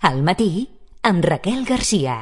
Al matí, amb Raquel Garcia.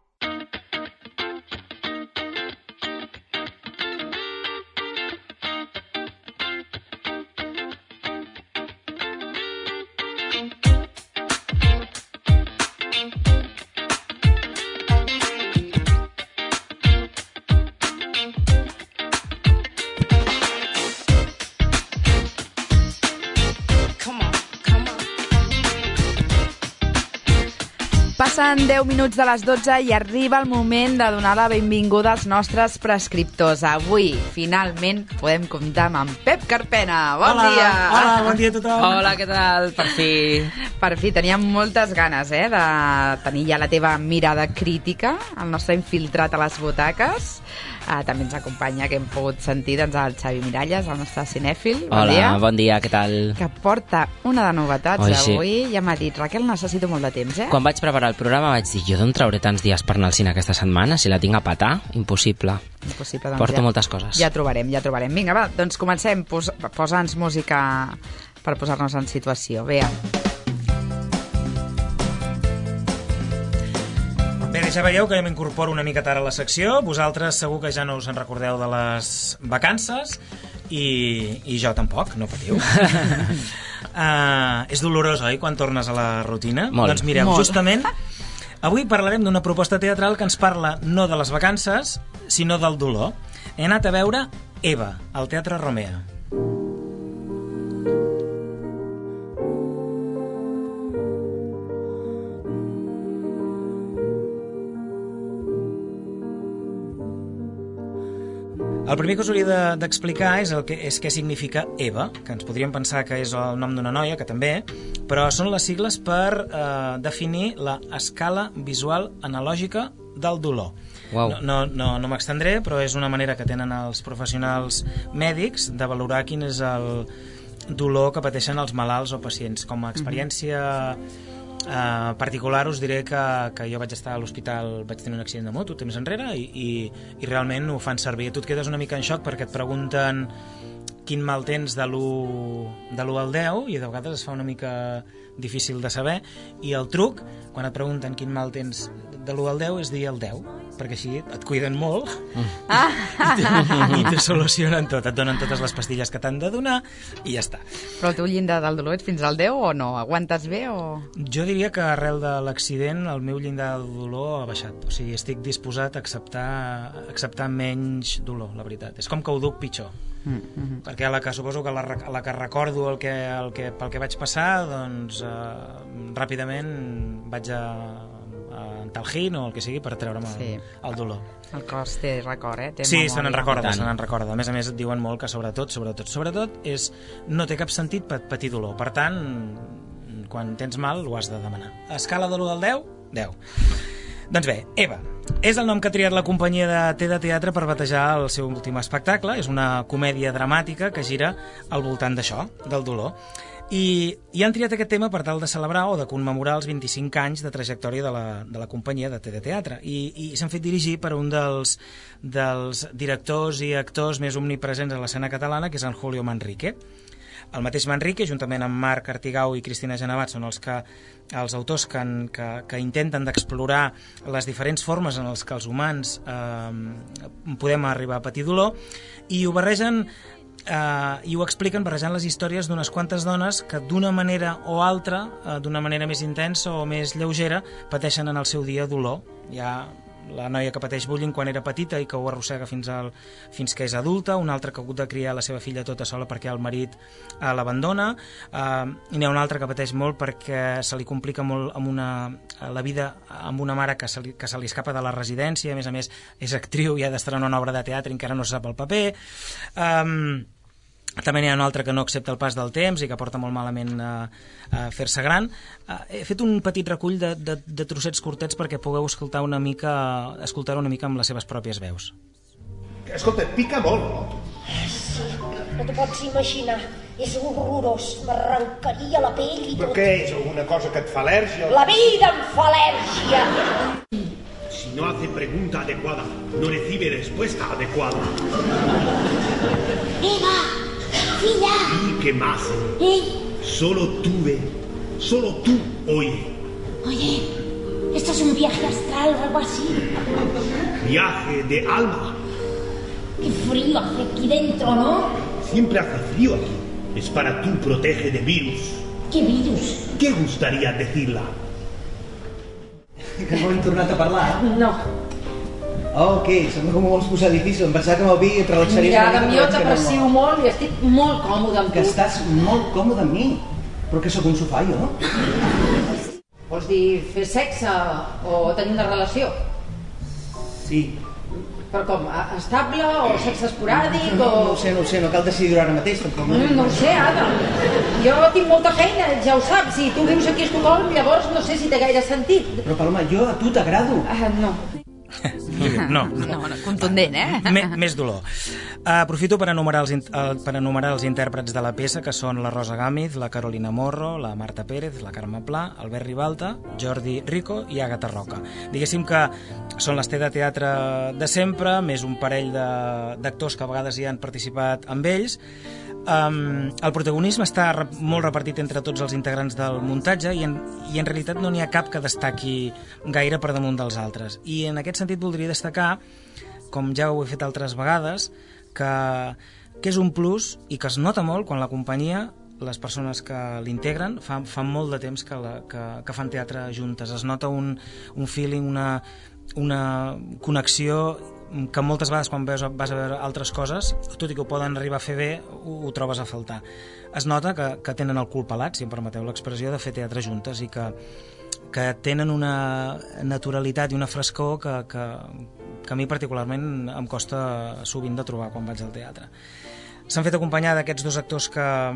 Passen 10 minuts de les 12 i arriba el moment de donar la benvinguda als nostres prescriptors. Avui, finalment, podem comptar amb en Pep Carpena. Bon dia! Hola, bon dia a tothom! Hola, què tal? Per fi. Per fi, teníem moltes ganes de tenir ja la teva mirada crítica, el nostre infiltrat a les butaques. També ens acompanya, que hem pogut sentir, el Xavi Miralles, el nostre cinèfil. Bon dia. Bon dia, què tal? Que porta una de novetats avui. Ja m'ha dit, Raquel, necessito molt de temps, Quan vaig preparar el programa vaig dir, jo d'on trauré tants dies per anar al cine aquesta setmana? Si la tinc a petar, impossible. Impossible, doncs porto moltes coses. Ja trobarem. Vinga, va, doncs comencem. Posa'ns música per posar-nos en situació. Bé. Bé, ja veieu que ja m'incorporo una mica tard a la secció. Vosaltres segur que ja no us en recordeu de les vacances i jo tampoc, no patiu. És dolorós, oi, quan tornes a la rutina? Molt. Doncs mireu, Molt. justament avui parlarem d'una proposta teatral que ens parla no de les vacances, sinó del dolor. He anat a veure Eva, al Teatre Romea. El primer que us hauria d'explicar és què significa EVA, que ens podríem pensar que és el nom d'una noia, que també, però són les sigles per definir la escala visual analògica del dolor. Wow. No m'extendré, però és una manera que tenen els professionals mèdics de valorar quin és el dolor que pateixen els malalts o pacients. Com a experiència particular us diré que jo vaig estar a l'hospital, vaig tenir un accident de moto temps enrere i realment ho fan servir. Tu et quedes una mica en xoc perquè et pregunten quin mal tens de l'1 al 10 i de vegades es fa una mica difícil de saber, i el truc, quan et pregunten quin mal tens de l'1 al 10, és dir el 10, perquè així et cuiden molt i te solucionen tot, et donen totes les pastilles que t'han de donar i ja està. Però el teu llindar del dolor ets fins al 10 o no? Aguantes bé o...? Jo diria que arrel de l'accident el meu llindar del dolor ha baixat, o sigui, estic disposat a acceptar menys dolor, la veritat. És com que ho duc pitjor. Perquè suposo que la que recordo pel que vaig passar, doncs ràpidament vaig a Talgin o el que sigui per treure'm el dolor. El cos té record, Sí, se n'en recorda. A més et diuen molt que sobretot no té cap sentit patir dolor. Per tant, quan tens mal ho has de demanar. A escala de l'1 al 10, 10. Doncs bé, Eva és el nom que ha triat la companyia de Té de Teatre per batejar el seu últim espectacle. És una comèdia dramàtica que gira al voltant d'això, del dolor. I han triat aquest tema per tal de celebrar o de commemorar els 25 anys de trajectòria de la companyia de Té de Teatre. I s'han fet dirigir per un dels directors i actors més omnipresents a l'escena catalana, que és en Julio Manrique. El mateix Manrique, juntament amb Marc Artigau i Cristina Genevat, són els autors que intenten d'explorar les diferents formes en les que els humans podem arribar a patir dolor, i ho barregen i ho expliquen barrejant les històries d'unes quantes dones que d'una manera o altra, d'una manera més intensa o més lleugera, pateixen en el seu dia dolor. Hi ha la noia que pateix bullying quan era petita i que ho arrossega fins que és adulta, una altra que ha hagut de criar la seva filla tota sola perquè el marit l'abandona, i n'hi ha una altra que pateix molt perquè se li complica molt la vida amb una mare que se li escapa de la residència, a més és actriu i ha d'estrenar una obra de teatre i encara no sap el paper. També n'hi ha una altra que no accepta el pas del temps i que porta molt malament a fer-se gran. He fet un petit recull de trossets curtets perquè pugueu escoltar-ho una mica amb les seves pròpies veus. Escolta, pica molt, no? Sí, no t'ho pots imaginar. És horrorós, m'arrencaria la pell i tot. Per què? És alguna cosa que et fa al·lèrgia? La vida em fa al·lèrgia. Si no hace pregunta adecuada, no recibe respuesta adecuada. Eva, filla. ¿Y qué más? Solo tú ve, solo tú oye. Oye, es un viaje astral o algo así. Viaje de alma. Qué frío hace aquí dentro, ¿no? Siempre hace frío aquí. Es para tu protege de virus. ¿Qué virus? ¿Qué gustaría decirla? Que no hem tornat a parlar? No. Oh, què? Sembla que m'ho vols posar difícil. Em pensava que amb el vi et relaxaries Mira, una mica. jo t'aprecio molt i estic molt còmode amb tu. Que estàs molt còmode amb mi. Però que sóc un sofà, jo, no? Vols dir fer sexe o tenir una relació? Sí. Però com, estable o sexe esporàdic o... No ho sé, no cal decidir-ho ara mateix, tampoc. No ho sé, Adam. Jo tinc molta feina, ja ho saps. Si tu vius aquí a Estocolm, llavors no sé si té gaire sentit. Però, Paloma, jo a tu t'agrado. No. No. Contundent, Més dolor. Aprofito per enumerar els intèrprets de la peça, que són la Rosa Gámez, la Carolina Morro, la Marta Pérez, la Carme Pla, Albert Ribalta, Jordi Rico i Àgata Roca. Diguéssim que són les de teatre de sempre, més un parell d'actors que a vegades hi han participat amb ells. El protagonisme està molt repartit entre tots els integrants del muntatge i en realitat no n'hi ha cap que destaqui gaire per damunt dels altres. I en aquest sentit voldria destacar, com ja ho he fet altres vegades, que és un plus i que es nota molt quan la companyia, les persones que l'integren, fan molt de temps que fan teatre juntes. Es nota un feeling, una connexió que moltes vegades quan vas a veure altres coses, tot i que ho poden arribar a fer bé, ho trobes a faltar. Es nota que tenen el cul pelat, si em permeteu l'expressió, de fer teatre juntes i que tenen una naturalitat i una frescor que a mi particularment em costa sovint de trobar quan vaig al teatre. S'han fet acompanyar d'aquests dos actors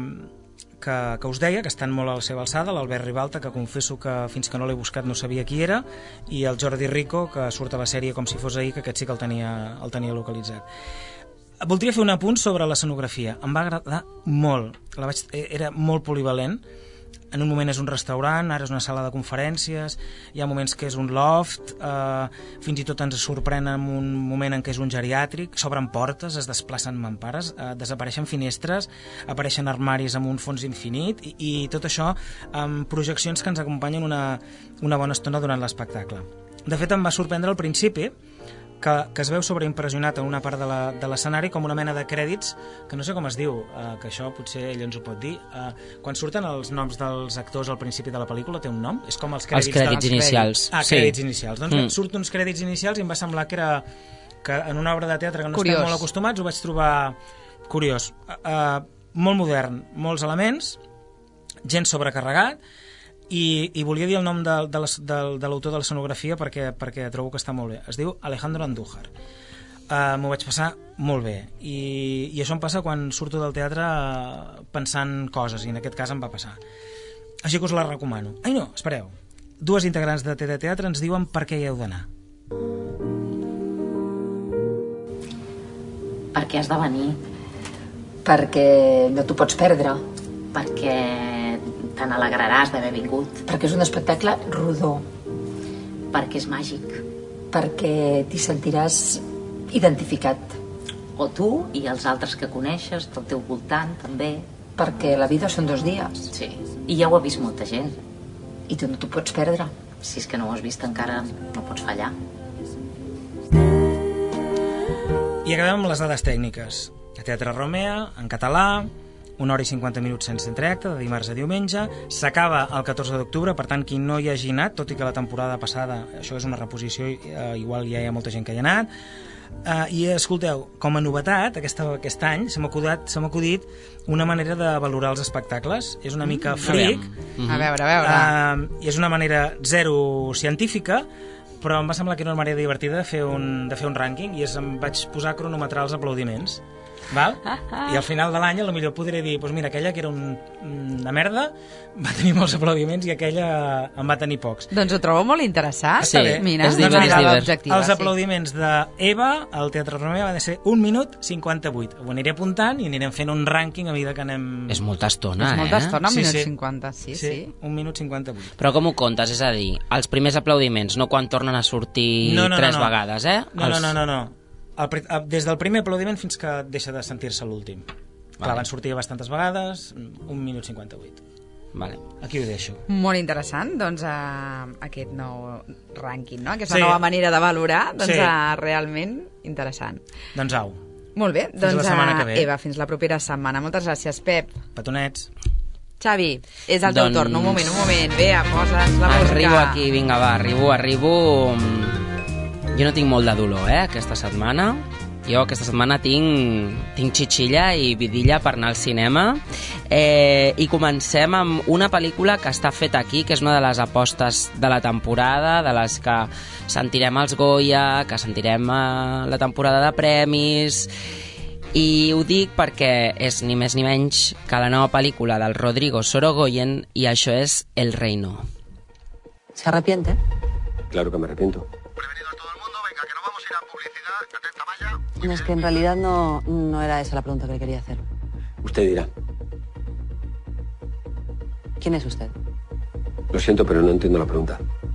que us deia, que estan molt a la seva alçada, l'Albert Ribalta, que confesso que fins que no l'he buscat no sabia qui era, i el Jordi Rico, que surt a la sèrie Com si fos ahir, que aquest sí que el tenia localitzat. Voldria fer un apunt sobre l'escenografia. Em va agradar molt. Era molt polivalent. En un moment és un restaurant, ara és una sala de conferències, hi ha moments que és un loft, fins i tot ens sorprèn en un moment en què és un geriàtric, s'obren portes, es desplacen mampares, desapareixen finestres, apareixen armaris amb un fons infinit i tot això amb projeccions que ens acompanyen una bona estona durant l'espectacle. De fet, em va sorprendre al principi que es veu sobreimpressionat en una part de l'escenari com una mena de crèdits, que no sé com es diu, que això potser ell ens ho pot dir. Quan surten els noms dels actors al principi de la pel·lícula té un nom? És com els crèdits inicials. Crèdits inicials. Doncs surten uns crèdits inicials i em va semblar que en una obra de teatre que no estem molt acostumats ho vaig trobar curiós. Molt modern, molts elements, gent sobrecarregat, i volia dir el nom de l'autor de l'escenografia perquè trobo que està molt bé. Es diu Alejandro Andújar. M'ho vaig passar molt bé i això em passa quan surto del teatre pensant coses, i en aquest cas em va passar. Així que us la recomano. Ai no, espereu, dues integrants de teatre ens diuen per què hi heu d'anar. Perquè has de venir, perquè no t'ho pots perdre, perquè te n'alegraràs d'haver vingut, Perquè és un espectacle rodó, perquè és màgic, perquè t'hi sentiràs identificat, o tu i els altres que coneixes del teu voltant també. perquè la vida són 2 dies Sí, i ja ho ha vist molta gent. i tu no t'ho pots perdre. Si és que no ho has vist encara, no pots fallar. I acabem amb les dades tècniques. A Teatre Romea, en català, 1 hora i 50 minuts sense entreacte, de dimarts a diumenge. S'acaba el 14 d'octubre, per tant, qui no hi hagi anat, tot i que la temporada passada, això és una reposició, igual ja hi ha molta gent que hi ha anat. I escolteu, com a novetat, aquest any se m'ha acudit una manera de valorar els espectacles. És una mica freak. A veure. I és una manera zero científica, però em va semblar que era una manera divertida de fer un rànquing, i em vaig posar a cronometrar els aplaudiments. Val? I al final de l'any potser podré dir, doncs mira, aquella que era una merda va tenir molts aplaudiments i aquella en va tenir pocs. Doncs ho trobo molt interessant. Sí, Mira, és divers. Els aplaudiments d'Eva al Teatre Romea van ser 1 minut 58. Ho aniré apuntant i anirem fent un rànquing a mesura que anem... És molta estona, És molta estona, 1 Sí, minut sí. 50, sí. 1 minut 58. Però com ho comptes? És a dir, els primers aplaudiments, no quan tornen a sortir tres vegades, eh? No. Des del primer aplaudiment fins que deixa de sentir-se l'últim. Clar, van sortir bastantes vegades, 1 minut 58. Vale. Aquí ho deixo. Molt interessant, doncs, aquest nou rànquing, no? Aquesta nova manera de valorar, doncs, realment interessant. Doncs au. Molt bé, fins la setmana que ve. Eva, fins la propera setmana. Moltes gràcies, Pep. Petonets. Xavi, és el teu torn. Un moment. Bé, poses la música. Arribo aquí, vinga, va, arribo. Jo no tinc molt de dolor, aquesta setmana. Jo aquesta setmana tinc xitxilla i vidilla per anar al cinema. I comencem amb una pel·lícula que està feta aquí, que és una de les apostes de la temporada, de les que sentirem els Goya, que sentirem la temporada de premis. I ho dic perquè és ni més ni menys que la nova pel·lícula del Rodrigo Sorogoyen, i això és El Reino. ¿Se arrepiente? Claro que me arrepiento. Prevenidos todo el mundo, venga, que nos vamos a ir a publicidad. Atenta, Maya. Es que en realidad no era esa la pregunta que le quería hacer. Usted dirá. ¿Quién es usted? Lo siento, pero no entiendo la pregunta.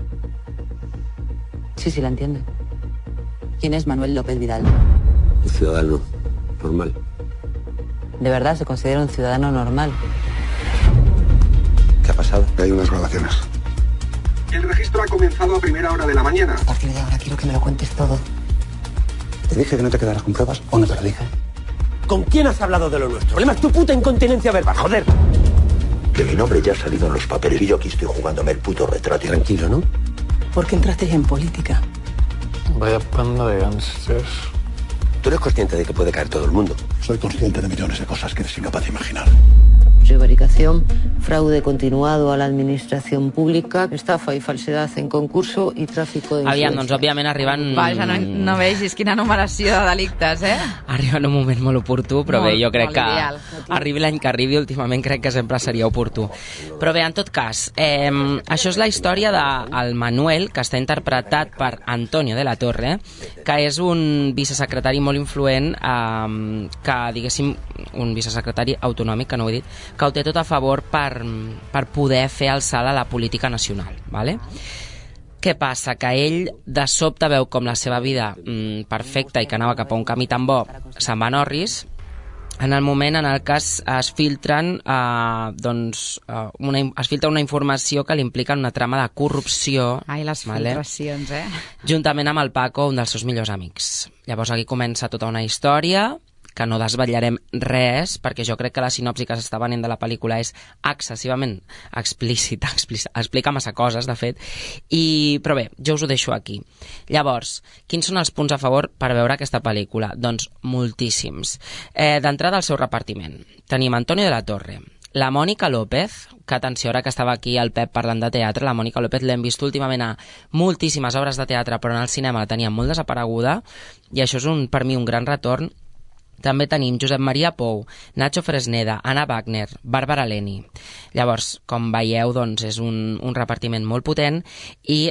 Sí, la entiende. ¿Quién es Manuel López Vidal? Un ciudadano normal. ¿De verdad se considera un ciudadano normal? ¿Qué ha pasado? Hay unas grabaciones. El registro ha comenzado a primera hora de la mañana. A partir de ahora quiero que me lo cuentes todo. ¿Te dije que no te quedaras con pruebas o no te lo dije? ¿Con quién has hablado de lo nuestro? El problema es tu puta incontinencia verbal, joder. Que mi nombre ya ha salido en los papeles y yo aquí estoy jugándome el puto retrato. Tranquilo, ¿no? ¿Por qué entrasteis en política? Vaya panda de gángsters. Tú eres consciente de que puede caer todo el mundo. Soy consciente de millones de cosas que eres incapaz de imaginar. Prevaricación, fraude continuado a la administración pública, estafa i falsedad en concurso i tràfico d'influència. Aviam, doncs, òbviament, arriben... Vaja, no vegis quina numeració de delictes, Arriba en un moment molt oportú, però bé, jo crec que ideal. arribi l'any que arribi, últimament crec que sempre seria oportú. Però bé, en tot cas, això és la història del Manuel, que està interpretat per Antonio de la Torre, que és un vicesecretari molt influent, que, diguéssim, un vicesecretari autonòmic, que no ho he dit, que ho té tot a favor per poder fer el salt a la política nacional, ¿vale? Què passa? Que ell de sobte veu com la seva vida perfecta i que anava cap a un camí tan bo se'n va a Norris, en el moment en el que es filtren es filtra una informació que li implica una trama de corrupció. Ai, les filtracions, juntament amb el Paco, un dels seus millors amics. Llavors aquí comença tota una història que no desvetllarem res, perquè jo crec que la sinopsi que s'està venent de la pel·lícula és excessivament explícita, explica massa coses, de fet, però bé, jo us ho deixo aquí. Llavors, quins són els punts a favor per veure aquesta pel·lícula? Doncs moltíssims. D'entrada, el seu repartiment. Tenim Antonio de la Torre, la Mònica López, que atenció, ara que estava aquí el Pep parlant de teatre, la Mònica López l'hem vist últimament a moltíssimes obres de teatre, però en el cinema la tenia molt desapareguda, i això és per mi un gran retorn. També tenim Josep Maria Pou, Nacho Fresneda, Anna Wagner, Bàrbara Leni. Llavors, com veieu, doncs, és un repartiment molt potent, i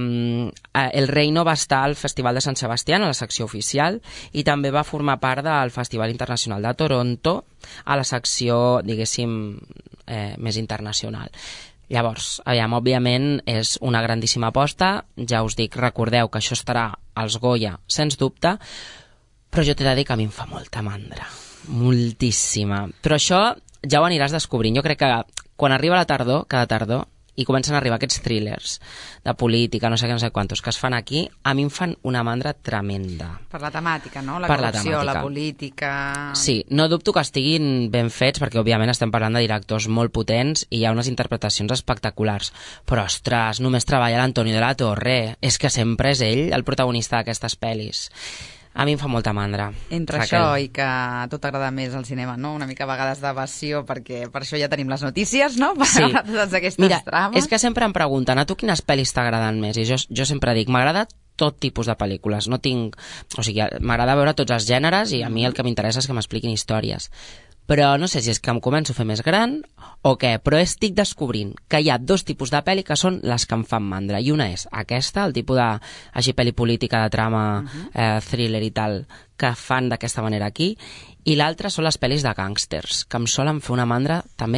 El Reino va estar al Festival de Sant Sebastián, a la secció oficial, i també va formar part del Festival Internacional de Toronto, a la secció, diguéssim, més internacional. Llavors, òbviament, és una grandíssima aposta. Ja us dic, recordeu que això estarà als Goya, sens dubte, però jo t'he de dir que a mi em fa molta mandra, moltíssima. Però això ja ho aniràs descobrint. Jo crec que quan arriba la tardor, cada tardor, i comencen a arribar aquests thrillers de política, no sé què, no sé quantos, que es fan aquí, a mi em fan una mandra tremenda. Per la temàtica, no? La corrupció, la política... Sí, no dubto que estiguin ben fets, perquè òbviament estem parlant de directors molt potents i hi ha unes interpretacions espectaculars. Però, ostres, només treballa l'Antonio de la Torre. És que sempre és ell el protagonista d'aquestes pel·lis. A mi em fa molta mandra. Entre això i que a tu t'agrada més el cinema, no? Una mica a vegades d'evasió, perquè per això ja tenim les notícies, no? Sí. Per totes aquestes trames. És que sempre em pregunten, a tu quines pel·lis t'agraden més? I jo sempre dic, m'agrada tot tipus de pel·lícules. No tinc... O sigui, m'agrada veure tots els gèneres i a mi el que m'interessa és que m'expliquin històries. Però no sé si és que em començo a fer més gran o què, però estic descobrint que hi ha dos tipus de pel·li que són les que em fan mandra, i una és aquesta, el tipus de així pel·li política, de trama, thriller i tal, que fan d'aquesta manera aquí, i l'altra són les pel·lis de gàngsters, que em solen fer una mandra també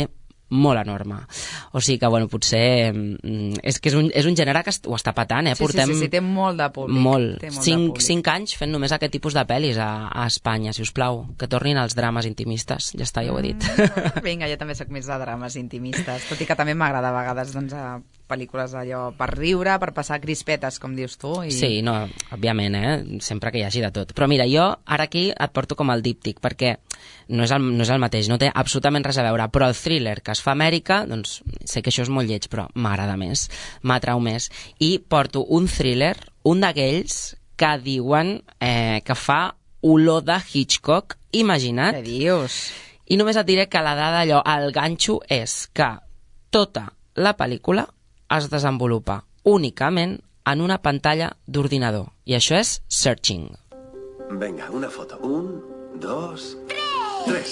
molt enorme. O sigui que, bueno, potser... És que és un gènere que ho està patant, eh? Portem Sí, té molt de públic. Molt. 5 anys fent només aquest tipus de pel·lis a Espanya, si us plau. Que tornin els drames intimistes. Ja està, ja ho he dit. Vinga, jo també soc més de drames intimistes, tot i que també m'agrada a vegades pel·lícules allò per riure, per passar crispetes, com dius tu. Sí, no, òbviament, sempre que hi hagi de tot. Però mira, jo ara aquí et porto com el díptic, perquè no és el mateix, no té absolutament res a veure, però el thriller que es fa a Amèrica, doncs sé que això és molt lleig, però m'agrada més, m'atrau més. I porto un thriller, un d'aquells que diuen que fa olor de Hitchcock, imagina't. Què dius? I només et diré que la dada allò, el ganxo és que tota la pel·lícula es desenvolupa únicament en una pantalla d'ordinador. I això és Searching. Venga, una foto. 1, 2, 3.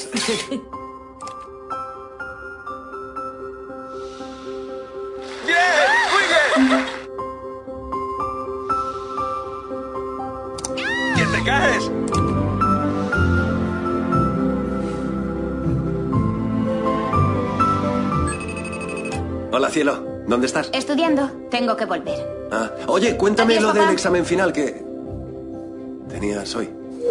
¡Bien! ¡Muy bien! ¿Quién te caes? Hola, cielo. ¿Dónde estás? Estudiando. Tengo que volver. Ah, oye, cuéntame Adiós, lo papá. del examen final que tenías hoy.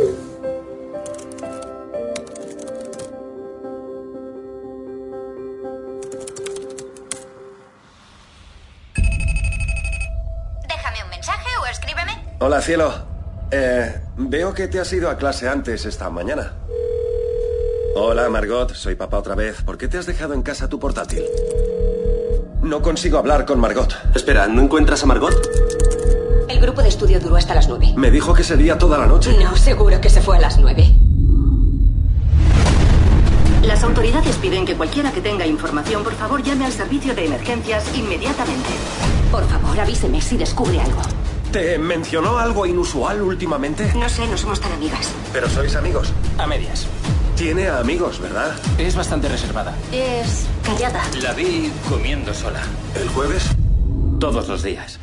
Déjame un mensaje o escríbeme. Hola, cielo. Veo que te has ido a clase antes esta mañana. Hola, Margot. Soy papá otra vez. ¿Por qué te has dejado en casa tu portátil? No consigo hablar con Margot. Espera, ¿no encuentras a Margot? El grupo de estudio duró hasta las 9. Me dijo que sería toda la noche. No, seguro que se fue a las 9. Las autoridades piden que cualquiera que tenga información, por favor, llame al servicio de emergencias inmediatamente. Por favor, avíseme si descubre algo. ¿Te mencionó algo inusual últimamente? No sé, no somos tan amigas. ¿Pero sois amigos? A medias. Tiene amigos, ¿verdad? Es bastante reservada. Es callada. La vi comiendo sola. ¿El jueves? Todos los días.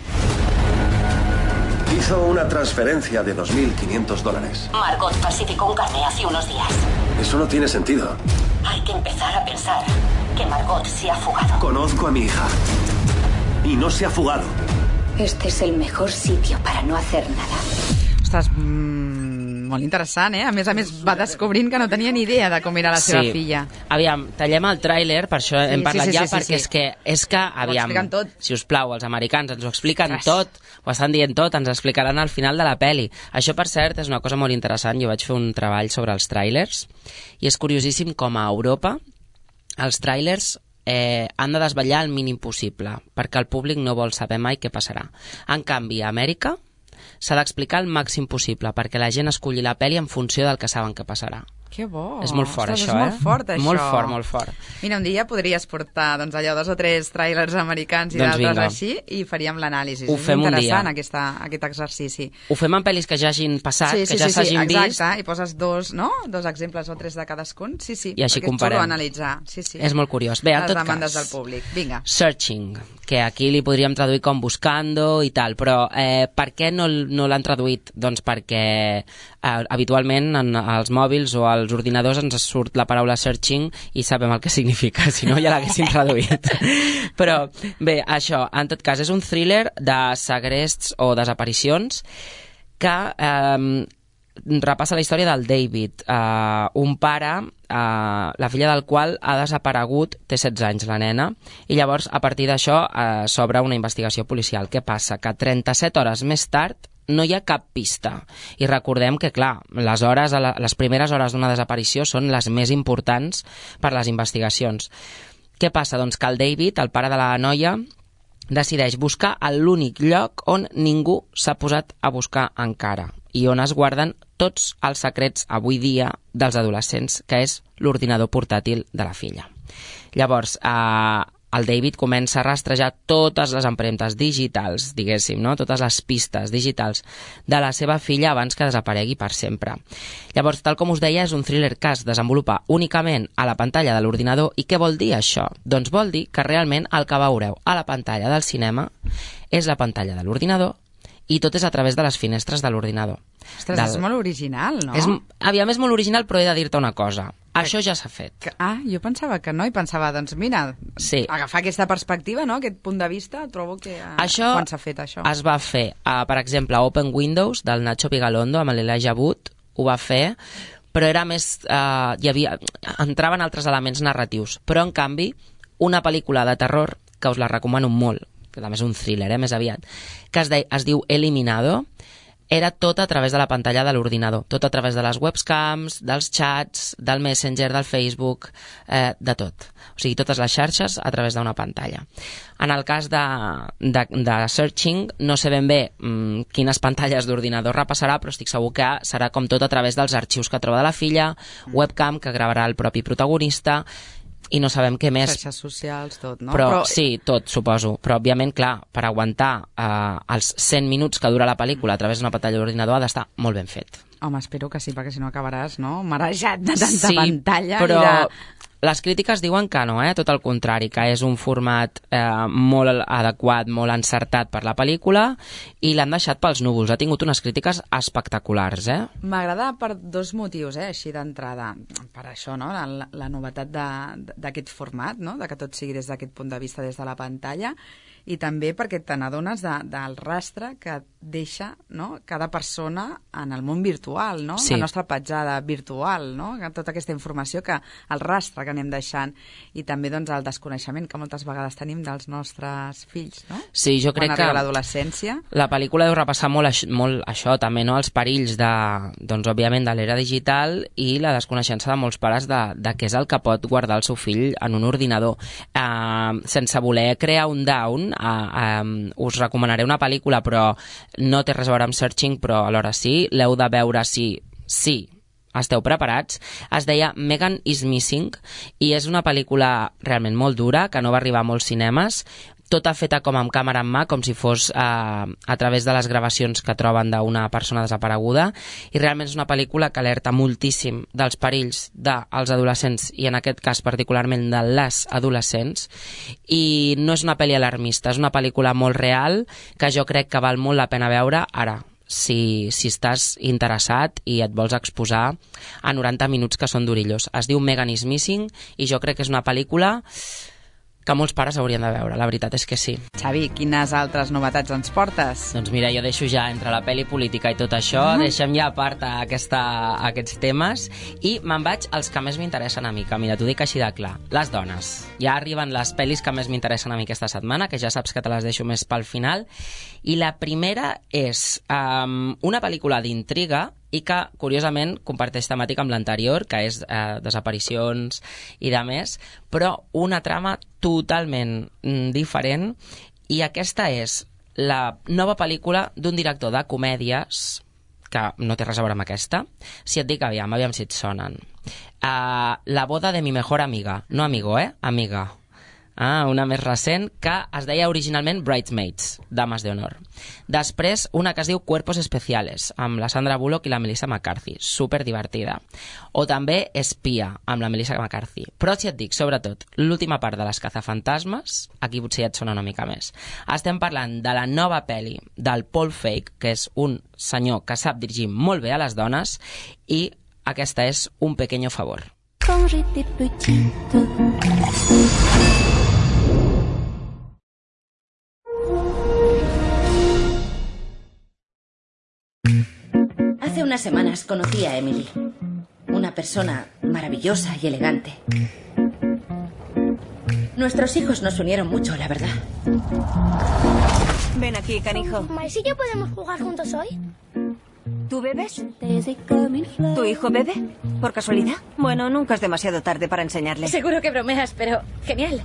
Hizo una transferencia de $2.500. Margot falsificó un carné hace unos días. Eso no tiene sentido. Hay que empezar a pensar que Margot se ha fugado. Conozco a mi hija. Y no se ha fugado. Este es el mejor sitio para no hacer nada. Ostres, molt interessant, A més, va descobrint que no tenia ni idea de com era la seva filla. Aviam, tallem el tràiler, per això hem parlat perquè és que, aviam, si us plau, els americans ens ho expliquen tot, ho estan dient tot, ens explicaran al final de la peli. Això, per cert, és una cosa molt interessant. Jo vaig fer un treball sobre els tràilers i és curiosíssim com a Europa els tràilers han de desvetllar el mínim possible, perquè el públic no vol saber mai què passarà. En canvi, a Amèrica s'ha d'explicar el màxim possible, perquè la gent esculli la pel·li en funció del que saben que passarà. Que bo. És molt fort, això, és molt fort, això. Molt fort, molt fort. Mira, un dia podries portar allò 2 o 3 tràilers americans i d'altres així i faríem l'anàlisi. Ho fem un dia. És interessant, aquest exercici. Ho fem en pel·lis que ja hagin passat, que ja s'hagin vist. Exacte, i poses 2 exemples o 3 de cadascun. Sí, i així comparem. Xulo analitzar. Sí. És molt curiós. Bé, en tot cas, les demandes del públic. Vinga. Searching, que aquí li podríem traduir com buscando i tal, però per què no l'han traduït? Doncs perquè habitualment als mòbils o als ordinadors ens surt la paraula searching i sabem el que significa, si no ja l'haguessin traduït. Però bé, això, en tot cas, és un thriller de segrests o desaparicions que repassa la història del David, un pare, la filla del qual ha desaparegut, té 16 anys la nena, i llavors a partir d'això s'obre una investigació policial. Què passa? Que 37 hores més tard no hi ha cap pista. I recordem que, clar, les primeres hores d'una desaparició són les més importants per les investigacions. Què passa? Doncs que el David, el pare de la noia, decideix buscar a l'únic lloc on ningú s'ha posat a buscar encara i on es guarden tots els secrets avui dia dels adolescents, que és l'ordinador portàtil de la filla. Llavors, el David comença a rastrejar totes les empremtes digitals, diguéssim, no? Totes les pistes digitals de la seva filla abans que desaparegui per sempre. Llavors, tal com us deia, és un thriller que es desenvolupa únicament a la pantalla de l'ordinador. I què vol dir això? Doncs vol dir que realment el que veureu a la pantalla del cinema és la pantalla de l'ordinador i tot és a través de les finestres de l'ordinador. Ostres, és molt original, no? Aviam, és molt original, però he de dir-te una cosa. Això ja s'ha fet. Jo pensava que no, i pensava, doncs mira, agafar aquesta perspectiva, no? Aquest punt de vista, trobo que quan s'ha fet això. Es va fer, per exemple, Open Windows, del Nacho Vigalondo, amb l'Elijah Wood, ho va fer, però era més... entraven altres elements narratius. Però, en canvi, una pel·lícula de terror, que us la recomano molt, que també és un thriller, més aviat, que es diu Eliminado, era tot a través de la pantalla de l'ordinador, tot a través de les webcams, dels chats, del Messenger, del Facebook, de tot. O sigui, totes les xarxes a través d'una pantalla. En el cas de Searching, no sé ben bé quines pantalles d'ordinador repassarà, però estic segur que serà com tot a través dels arxius que troba de la filla, webcam que gravarà el propi protagonista, i no sabem què més. Xarxes socials, tot, no? Però sí, tot, suposo. Però, òbviament, clar, per aguantar els 100 minuts que dura la pel·lícula a través d'una pantalla d'ordinador ha d'estar molt ben fet. Home, espero que sí, perquè si no acabaràs, no?, marejat de tanta pantalla. Sí, però les crítiques diuen que no, tot el contrari, que és un format molt adequat, molt encertat per la pel·lícula, i l'han deixat pels núvols. Ha tingut unes crítiques espectaculars, M'agrada per dos motius, així d'entrada. Per això, no?, la novetat d'aquest format, no?, de que tot sigui des d'aquest punt de vista, des de la pantalla, i també perquè te n'adones del rastre que deixa, no?, cada persona en el món virtual, no? Sí. La nostra petjada virtual, no?, tota aquesta informació, que el rastre que anem deixant, i també doncs el desconeixement que moltes vegades tenim dels nostres fills, no? Sí, jo crec que quan arriba l'adolescència. La pel·lícula deu repassar molt això també, no?, els perills doncs òbviament de l'era digital i la desconeixença de molts pares de què és el que pot guardar el seu fill en un ordinador. Sense voler crear un down, us recomanaré una pel·lícula, però no té res a veure amb Searching, però alhora sí, l'heu de veure si esteu preparats. Es deia Megan is Missing, i és una pel·lícula realment molt dura, que no va arribar a molts cinemes, tota feta com amb càmera en mà, com si fos a través de les gravacions que troben d'una persona desapareguda, i realment és una pel·lícula que alerta moltíssim dels perills dels adolescents, i en aquest cas particularment de les adolescents, i no és una pel·li alarmista, és una pel·lícula molt real, que jo crec que val molt la pena veure ara, si estàs interessat i et vols exposar a 90 minuts que són durillos. Es diu Megan is Missing, i jo crec que és una pel·lícula que molts pares haurien de veure, la veritat és que sí. Xavi, quines altres novetats ens portes? Doncs mira, jo deixo ja entre la pel·li política i tot això, deixem ja a part aquests temes, i me'n vaig als que més m'interessen a mi, que mira, t'ho dic així de clar, les dones. Ja arriben les pel·lis que més m'interessen a mi aquesta setmana, que ja saps que te les deixo més pel final, i la primera és una pel·lícula d'intriga, i que, curiosament, comparteix temàtica amb l'anterior, que és desaparicions i de més, però una trama totalment diferent, i aquesta és la nova pel·lícula d'un director de comèdies, que no té res a veure amb aquesta. Si et dic, aviam si et sonen. La boda de mi mejor amiga. No amigo, amiga. Una més recent, que es deia originalment Bridesmaids, Dames de Honor. Després, una que es diu Cuerpos Especiales, amb la Sandra Bullock i la Melissa McCarthy, super divertida. O també Espia, amb la Melissa McCarthy. Però si et dic, sobretot, l'última part de Les cazafantasmes, aquí potser ja et sona una mica més. Estem parlant de la nova pel·li del Paul Feig, que és un senyor que sap dirigir molt bé a les dones, i aquesta és Un pequeño favor. Quand j'étais petite. Hace unas semanas conocí a Emily, una persona maravillosa y elegante. Nuestros hijos nos unieron mucho, la verdad. Ven aquí, canijo. ¿Maíz y yo podemos jugar juntos hoy? ¿Tú bebes? ¿Tu hijo bebe? ¿Por casualidad? Bueno, nunca es demasiado tarde para enseñarle. Seguro que bromeas, pero genial.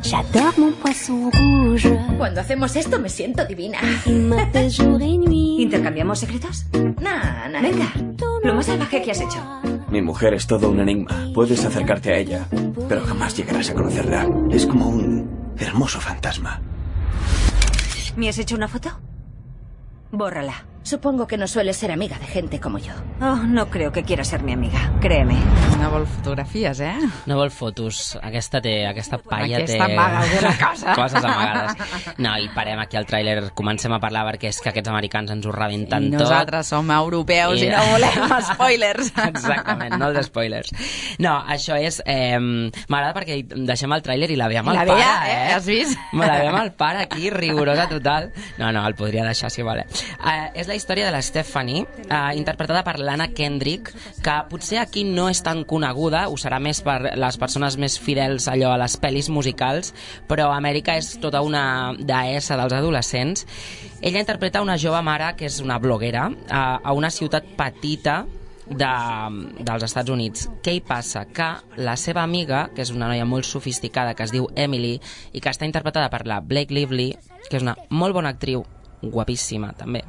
Cuando hacemos esto me siento divina. ¿Intercambiamos secretos? No. Venga, lo más salvaje que has hecho. Mi mujer es todo un enigma. Puedes acercarte a ella, pero jamás llegarás a conocerla. Es como un hermoso fantasma. ¿Me has hecho una foto? Bórrala. Supongo que no suele ser amiga de gente como yo. Oh, no creo que quiera ser mi amiga, créeme. No vol fotografies, eh? No vol fotos. Aquesta palla té... Aquesta amaga alguna cosa. Coses amagades. No, i parem aquí al tràiler, comencem a parlar perquè és que aquests americans ens ho rebenten tot. Nosaltres som europeus i no volem spoilers. Exactament, no els spoilers. No, això és... M'agrada perquè deixem el tràiler i la veiem al pare, Has vist? La veiem al pare aquí, rigorosa total. No, el podria deixar si vol. És la història de la Stephanie, interpretada per l'Anna Kendrick, que potser aquí no és tan coneguda, ho serà més per les persones més fidels allò a les pel·lis musicals, però Amèrica és tota una deessa dels adolescents. Ella interpreta una jove mare que és una bloguera a una ciutat petita dels Estats Units. Què hi passa? Que la seva amiga, que és una noia molt sofisticada, que es diu Emily, i que està interpretada per la Blake Lively, que és una molt bona actriu, guapíssima també,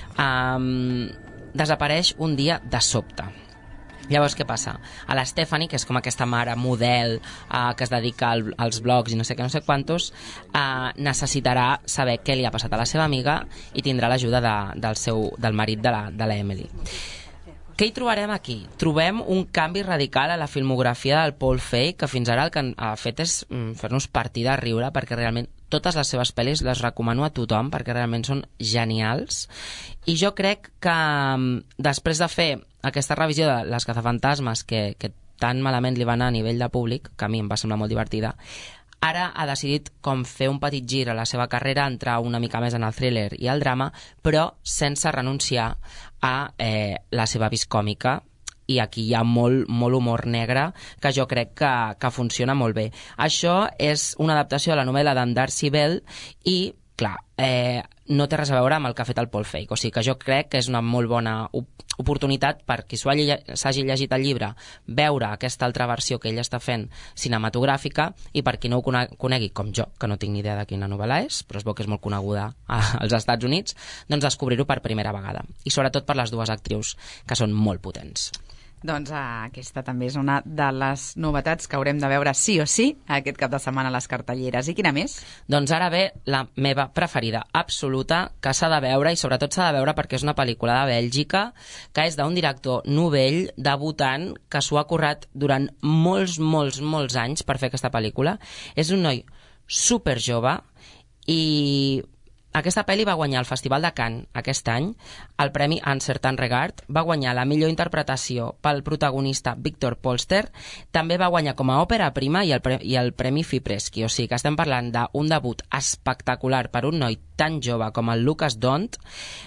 desapareix un dia de sobte. Llavors, què passa? A la Stephanie, que és com aquesta mare model que es dedica als blogs i no sé quantos, necessitarà saber què li ha passat a la seva amiga i tindrà l'ajuda del marit de la Emily. Què hi trobarem aquí? Trobem un canvi radical a la filmografia del Paul Feig, que fins ara el que ha fet és fer-nos partir de riure, perquè realment totes les seves pel·lis les recomano a tothom, perquè realment són genials. I jo crec que després de fer aquesta revisió de Les cazafantasmes, que tan malament li va anar a nivell de públic, que a mi em va semblar molt divertida, ara ha decidit com fer un petit gir a la seva carrera, entrar una mica més en el thriller i el drama, però sense renunciar a la seva vis còmica, i aquí hi ha molt humor negre que jo crec que funciona molt bé. Això és una adaptació de la novel·la d'en Darcy Bell i, clar, no té res a veure amb el que ha fet el Paul Feig, o sigui que jo crec que és una molt bona oportunitat per qui s'hagi llegit el llibre veure aquesta altra versió que ell està fent cinematogràfica, i per qui no ho conegui, com jo, que no tinc ni idea de quina novel·la és, però es veu que és molt coneguda als Estats Units, doncs descobrir-ho per primera vegada, i sobretot per les dues actrius, que són molt potents. Doncs aquesta també és una de les novetats que haurem de veure sí o sí aquest cap de setmana a les cartelleres. I quina més? Doncs ara ve la meva preferida absoluta, que s'ha de veure, i sobretot s'ha de veure perquè és una pel·lícula de Bèlgica, que és d'un director novell, debutant, que s'ho ha currat durant molts anys per fer aquesta pel·lícula. És un noi super jove i... Aquesta pel·li va guanyar el Festival de Cannes aquest any, el Premi Un Certain Regard, va guanyar la millor interpretació pel protagonista Victor Polster, també va guanyar com a òpera prima i el Premi Fipreschi, o sigui que estem parlant d'un debut espectacular per un noi tan jove com el Lucas Dont,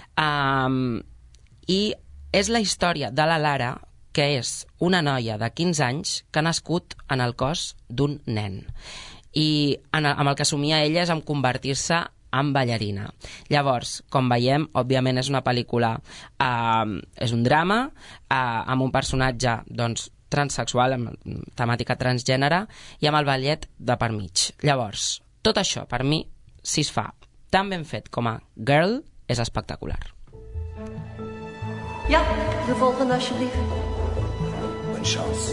i és la història de la Lara, que és una noia de 15 anys que ha nascut en el cos d'un nen, i amb el que somia ella és en convertir-se en ballarina. Llavors, com veiem, òbviament és una pel·lícula, és un drama, amb un personatge transsexual, amb temàtica transgènere, i amb el ballet de per mig. Llavors, tot això, per mi, si es fa tan ben fet com a Girl, és espectacular. Ja, de volgende alsjeblieft. Bonne chance.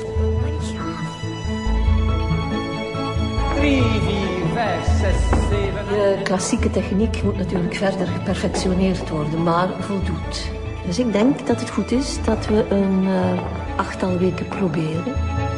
3, 4, 5, 6, 7... De klassieke techniek moet natuurlijk verder geperfectioneerd worden, maar voldoet. Dus ik denk dat het goed is dat we een 8-tal weken proberen.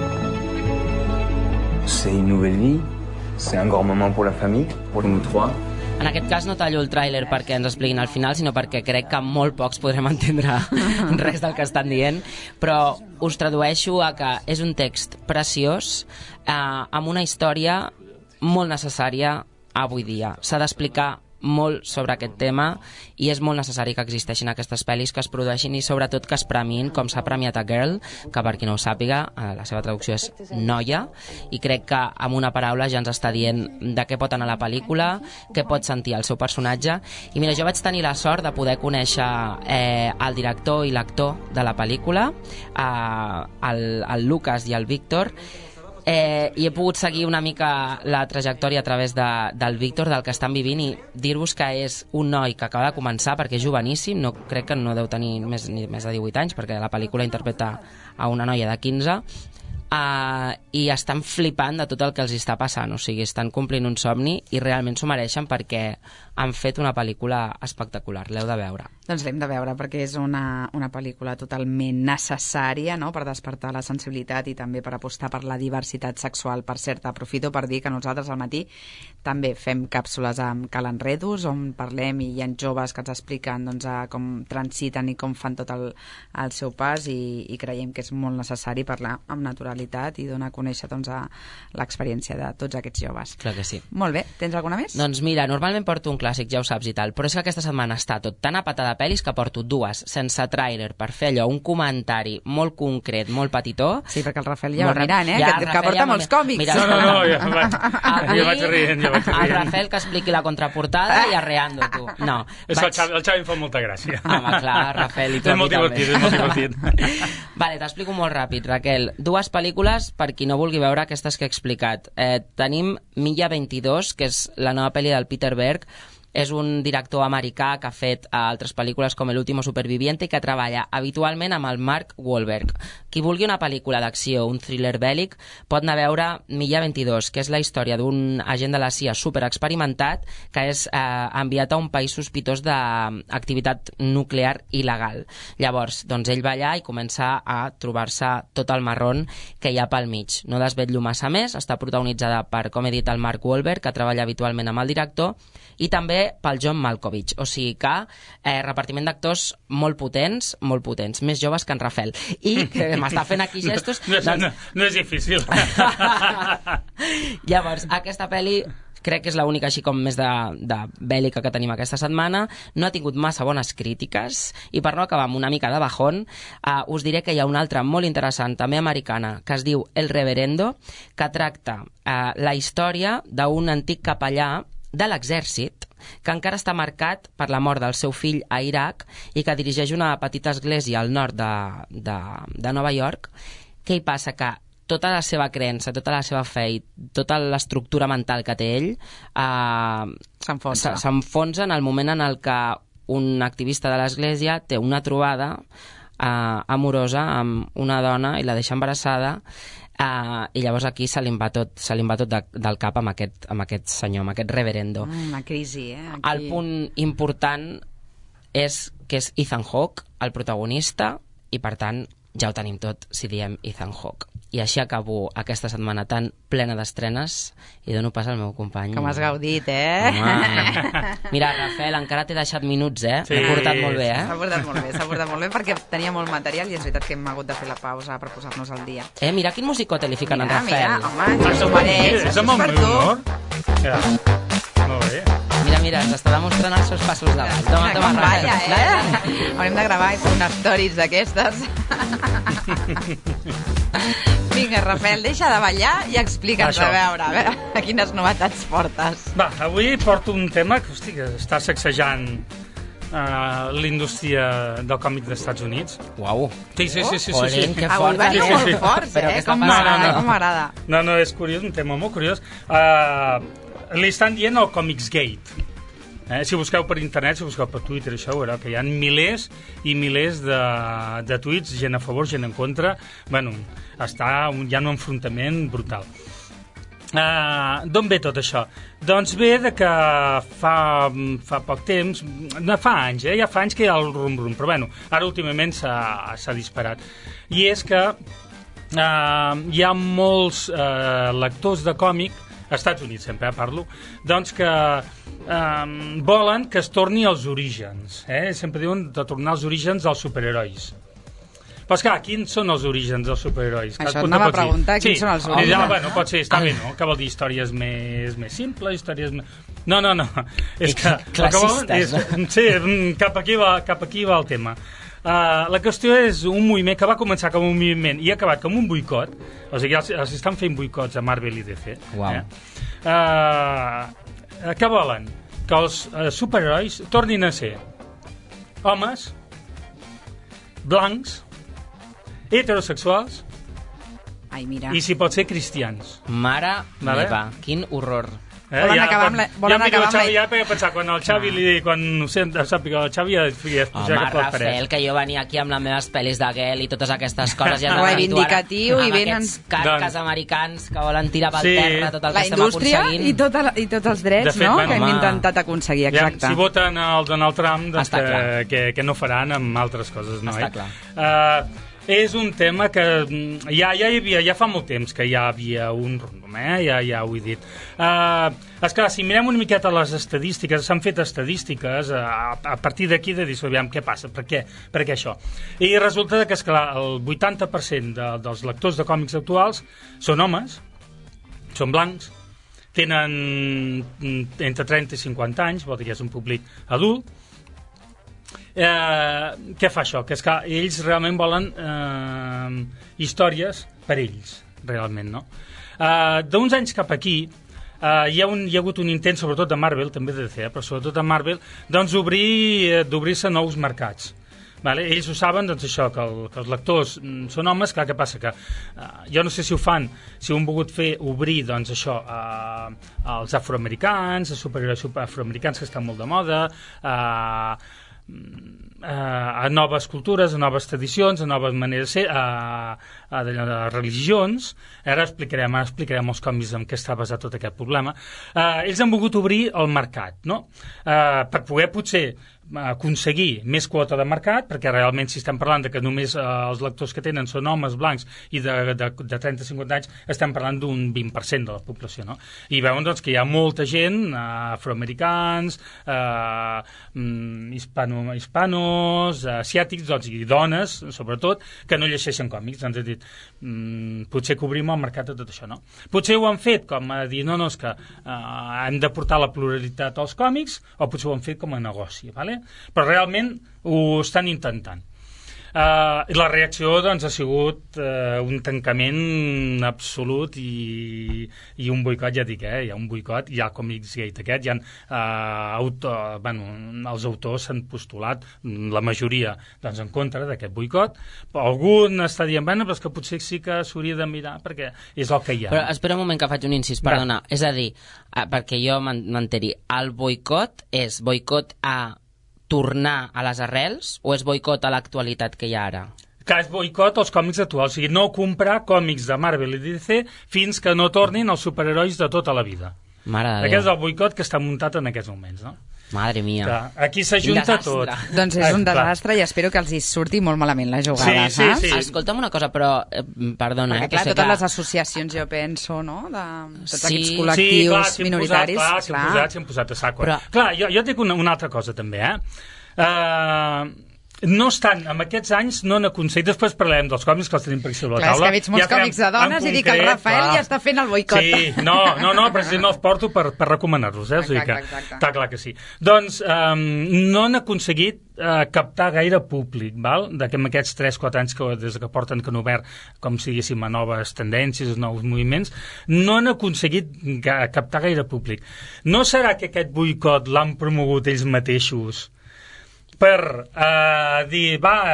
C'est une nouvelle vie. C'est un grand moment pour la famille, pour nous trois. En aquest cas no tallo el tràiler perquè ens expliquin al final, sinó perquè crec que molt pocs podrem entendre res del que estan dient, però us tradueixo a que és un text preciós, amb una història molt necessària avui dia. S'ha d'explicar molt sobre aquest tema i és molt necessari que existeixin aquestes pel·lis, que es produeixin i sobretot que es premiïn com s'ha premiat a Girl, que per qui no ho sàpiga, la seva traducció és noia, i crec que amb una paraula ja ens està dient de què pot anar la pel·lícula, què pot sentir el seu personatge. I mira, jo vaig tenir la sort de poder conèixer el director i l'actor de la pel·lícula, el Lucas i el Víctor, i he pogut seguir una mica la trajectòria a través del Víctor, del que estan vivint, i dir-vos que és un noi que acaba de començar, perquè és joveníssim, no crec que no deu tenir més de 18 anys, perquè la pel·lícula interpreta a una noia de 15, i estan flipant de tot el que els està passant, o sigui, estan complint un somni i realment s'ho mereixen perquè han fet una pel·lícula espectacular, l'heu de veure. Doncs l'hem de veure perquè és una pel·lícula totalment necessària, no?, per despertar la sensibilitat i també per apostar per la diversitat sexual. Per cert, aprofito per dir que nosaltres al matí també fem càpsules amb Cal Enredos, on parlem i hi ha joves que ens expliquen doncs, com transiten i com fan tot el seu pas i creiem que és molt necessari parlar amb naturalitat i donar a conèixer doncs, l'experiència de tots aquests joves. Clar que sí. Molt bé, tens alguna més? Doncs mira, normalment porto un clàssic, ja ho saps i tal, però és que aquesta setmana està tot tan a pata de pel·lis que porto dues, sense tràiler, per fer allò, un comentari molt concret, molt petitó. Sí, perquè el Rafael ja va mirant, que porta molts còmics. Mira, no, ja vaig rient. El Rafael que expliqui la contraportada i arreando, tu. No. El Xavi em fa molta gràcia. Home, clar, Rafael, i tu és molt divertit, és molt divertit. Vale, t'explico molt ràpid, Raquel. Dues pel·lícules, per qui no vulgui veure aquestes que he explicat. Tenim Milla 22, que és la nova pel·li del Peter Berg. És un director americà que ha fet altres pel·lícules com El último superviviente i que treballa habitualment amb el Mark Wahlberg. Qui vulgui una pel·lícula d'acció, un thriller bèl·lic, pot anar a veure Milla 22, que és la història d'un agent de la CIA superexperimentat que és enviat a un país sospitós d'activitat nuclear il·legal. Llavors, doncs ell va allà i comença a trobar-se tot el marrón que hi ha pel mig. No desvetllo massa més, està protagonitzada per, com he dit, el Mark Wahlberg, que treballa habitualment amb el director, i també pel John Malkovich, o sigui que repartiment d'actors molt potents, més joves que en Rafael, i que m'està fent aquí gestos. No és difícil. Llavors, aquesta pel·li crec que és l'única així com més de bèl·lica que tenim aquesta setmana. No ha tingut massa bones crítiques i per no acabar amb una mica de bajón, us diré que hi ha una altra molt interessant, també americana, que es diu El Reverendo, que tracta la història d'un antic capellà de l'exèrcit que encara està marcat per la mort del seu fill a Iraq i que dirigeix una petita església al nord de Nova York. Què hi passa? Que tota la seva creença, tota la seva fe i tota l'estructura mental que té ell s'enfonsa en el moment en el que un activista de l'església té una trobada amorosa amb una dona i la deixa embarassada. I llavors aquí se li va tot del cap amb aquest senyor, amb aquest reverendo. Una crisi, aquí. El punt important és que és Ethan Hawke, el protagonista, i per tant ja ho tenim tot si diem Ethan Hawke. I així acabo aquesta setmana tan plena d'estrenes i dono pas al meu company. Com has gaudit, Mira, Rafael, encara t'he deixat minuts, Sí. M'he portat molt bé, S'ha portat molt bé perquè tenia molt material i és veritat que hem hagut de fer la pausa per posar-nos al dia. Mira quin musicot li fiquen en Rafael. Mira, home, s'ho mereix. És amb el meu humor. Molt bé. Mira, ens està demostrant els seus passos de ball. Toma, Rafael. Haurem de gravar i fer unes stories d'aquestes. Vinga, Rafael, deixa de ballar i explica'ns a veure quines novetats portes. Va, avui porto un tema que, hosti, que està sacsejant l'indústria del còmic dels Estats Units. Uau. Sí. Olin, que fort. Avui veniu molt forts, com m'agrada. No, és curiós, un tema molt curiós. Li estan dient el Comics Gate. Si busqueu per internet, si busqueu per Twitter, això veureu que hi ha milers i milers de tuits, gent a favor, gent en contra. Bueno, hi ha un enfrontament brutal. D'on ve tot això? Doncs ve de que fa poc temps, no fa anys, ja fa anys que hi ha el rum-rum, però bueno, ara últimament s'ha disparat. I és que hi ha molts lectors de còmic, als Estats Units sempre parlo, doncs que volen que es torni als orígens. Sempre diuen de tornar als orígens dels superherois. Però esclar, quins són els orígens dels superherois? Això anava a preguntar, quins són els orígens? Bueno, pot ser, està bé, no? Que vol dir històries més simples, històries més... No. És que... Classistes, no? Sí, cap aquí va el tema. La qüestió és un moviment que va començar com un moviment i ha acabat com un boicot. O sigui, els estan fent boicots a Marvel i DC. Uau. Què volen? Que els superherois tornin a ser homes blancs, heterosexuals i si pot ser cristians. Mare meva, quin horror. Volen acabar amb la Xavi ja perquè pensar, quan el Xavi sàpiga el Xavi ja es puja cap a les parets. Rafael, que jo venia aquí amb les meves pel·lis de Gale i totes aquestes coses ja reivindicatiu i venen aquests carques americans que volen tirar pel terra tot el que estem aconseguint. La indústria i tots els drets, no?, que hem intentat aconseguir, exacte. Si voten el Donald Trump, doncs que no faran amb altres coses, no? Està clar. És un tema que ja fa molt temps que ja havia un rumb, ja ho he dit. Esclar, si mirem una miqueta les estadístiques, s'han fet estadístiques a partir d'aquí de dir, aviam, què passa, per què això? I resulta que, esclar, el 80% dels lectors de còmics actuals són homes, són blancs, tenen entre 30 i 50 anys, vol dir que és un públic adult. Què fa això? Que és que ells realment volen històries per ells, realment, no? D'uns anys cap aquí hi ha hagut un intent, sobretot de Marvel, també de DC, però sobretot de Marvel, doncs d'obrir-se nous mercats. Vale? Ells ho saben, doncs això, que els lectors són homes. Clar, què passa? Que jo no sé si ho fan, si ho han volgut obrir, doncs això, als afroamericans, als superherois afroamericans que estan molt de moda, a noves cultures, a noves tradicions, a noves maneres de ser, a religions. Ara explicarem els còmics en què està basat tot aquest problema. Ells han volgut obrir el mercat, no? Per poder potser aconseguir més quota de mercat, perquè realment si estem parlant de que només els lectors que tenen són homes blancs i de 30-50 anys, estem parlant d'un 20% de la població, no? I veuen doncs, que hi ha molta gent, afroamericans, hispanos, asiàtics, doncs, i dones, sobretot, que no llegeixen còmics. Ens ha dit, potser cobrim el mercat de tot això, no? Potser ho han fet com a dir, no, és que hem de portar la pluralitat als còmics, o potser ho han fet com a negoci, vale? Però realment ho estan intentant. I la reacció doncs, ha sigut un tancament absolut i un boicot, ja dic, hi ha un boicot, hi ha Comicsgate aquest, hi ha els autors s'han postulat, la majoria doncs, en contra d'aquest boicot. Algun està dient, però és que potser sí que s'hauria de mirar perquè és el que hi ha. Però espera un moment que faig un incís, perdona. És a dir, perquè jo m'enteri, el boicot és boicot a tornar a les arrels o és boicot a l'actualitat que hi ha ara? Que és boicot als còmics actuals, o sigui, no comprar còmics de Marvel i DC fins que no tornin els superherois de tota la vida. Mare de Déu. Aquest és el boicot que està muntat en aquests moments, no? Madre mia. Que aquí s'ajunta tot. Doncs és un desastre i espero que els hi surti molt malament la jugada, saps? Sí. Escolta'm una cosa, però, perdona... Perquè, clar, totes les associacions, jo penso, no?, de tots aquests col·lectius minoritaris. S'han posat a saco. Clar, jo et dic una altra cosa, també, no estan, en aquests anys no han aconseguit, després parlem dels còmics que els tenim per aquí sobre la taula. És que veig molts còmics de dones i dic el Rafael ja està fent el boicot. Sí, no, precisament els porto per recomanar-los, o sigui que està clar que sí. Doncs no han aconseguit captar gaire públic, val? En aquests 3-4 anys des que porten que han obert, com si diguéssim, a noves tendències, nous moviments, no han aconseguit captar gaire públic. No serà que aquest boicot l'han promogut ells mateixos per dir,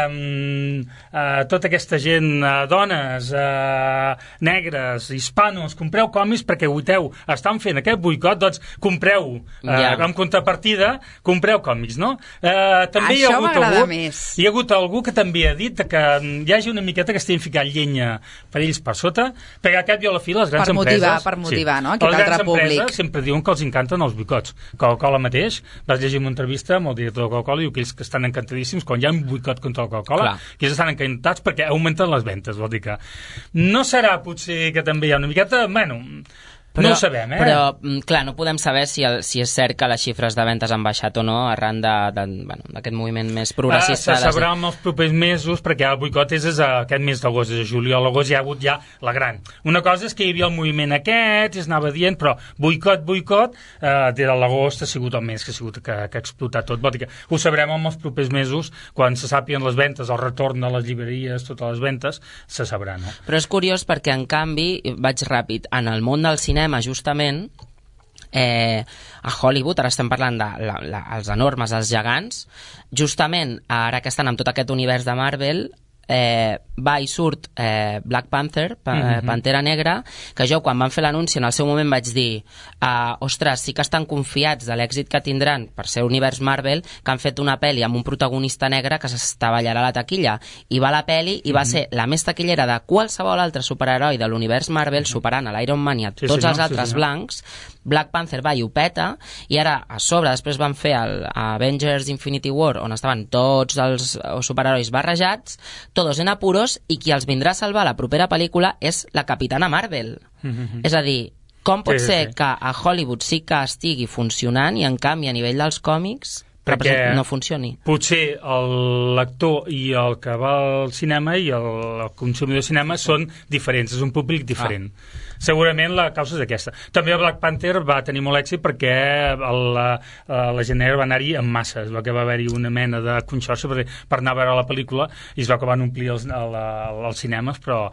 tota aquesta gent, dones, negres, hispanos, compreu còmics perquè estan fent aquest boicot, doncs compreu, en contrapartida, compreu còmics, no? També això m'agrada més. Hi ha hagut algú que també ha dit que hi hagi una miqueta que estiguin ficant llenya per ells per sota, perquè al cap i a la fi les grans empreses... Per motivar, no? Aquest altre públic. Les grans empreses sempre diuen que els encanten els boicots. Coca-Cola mateix, vas llegir una entrevista amb el director de Coca-Cola i diu que ells que estan encantadíssims quan hi ha un boicot contra la Coca-Cola, que ells estan encantats perquè augmenten les ventes, vol dir que no serà potser que també hi ha una miqueta, no ho sabem, Però, clar, no podem saber si és cert que les xifres de ventes han baixat o no arran d'aquest moviment més progressista. Se sabrà en els propers mesos, perquè el boicot és aquest mes d'agost, és a juliol, a l'agost hi ha hagut ja la gran. Una cosa és que hi havia el moviment aquest, i es anava dient, però boicot, des de l'agost ha sigut el mes que ha explotat tot. Vol dir que ho sabrem en els propers mesos, quan se sàpiguen les ventes, el retorn de les llibreries, totes les ventes, se sabrà, no? Però és curiós perquè, en canvi, vaig ràpid, en el món del cinema, justament, a Hollywood, ara estem parlant dels enormes, els gegants, justament ara que estan amb tot aquest univers de Marvel, va i surt Black Panther, Pantera Negra, que jo quan van fer l'anunci en el seu moment vaig dir ostres, sí que estan confiats de l'èxit que tindran per ser univers Marvel, que han fet una pel·li amb un protagonista negre que s'estavellarà a la taquilla, i va la pel·li i va ser la més taquillera de qualsevol altre superheroi de l'univers Marvel, superant a l'Iron Man i a tots els altres blancs. Black Panther va i ho peta, i ara a sobre després van fer el Avengers Infinity War, on estaven tots els superherois barrejats, todos en apuros, i qui els vindrà a salvar la propera pel·lícula és la Capitana Marvel. És a dir, com pot ser que a Hollywood sí que estigui funcionant i en canvi a nivell dels còmics perquè no funcioni? Potser el lector i el que va al cinema i el consumidor de cinema són diferents, és un públic diferent. Segurament la causa és aquesta. També el Black Panther va tenir molt èxit perquè la gent negra va anar-hi en masses, va haver-hi una mena de conxorxa per anar a veure la pel·lícula i es va acabar omplir els cinemes, però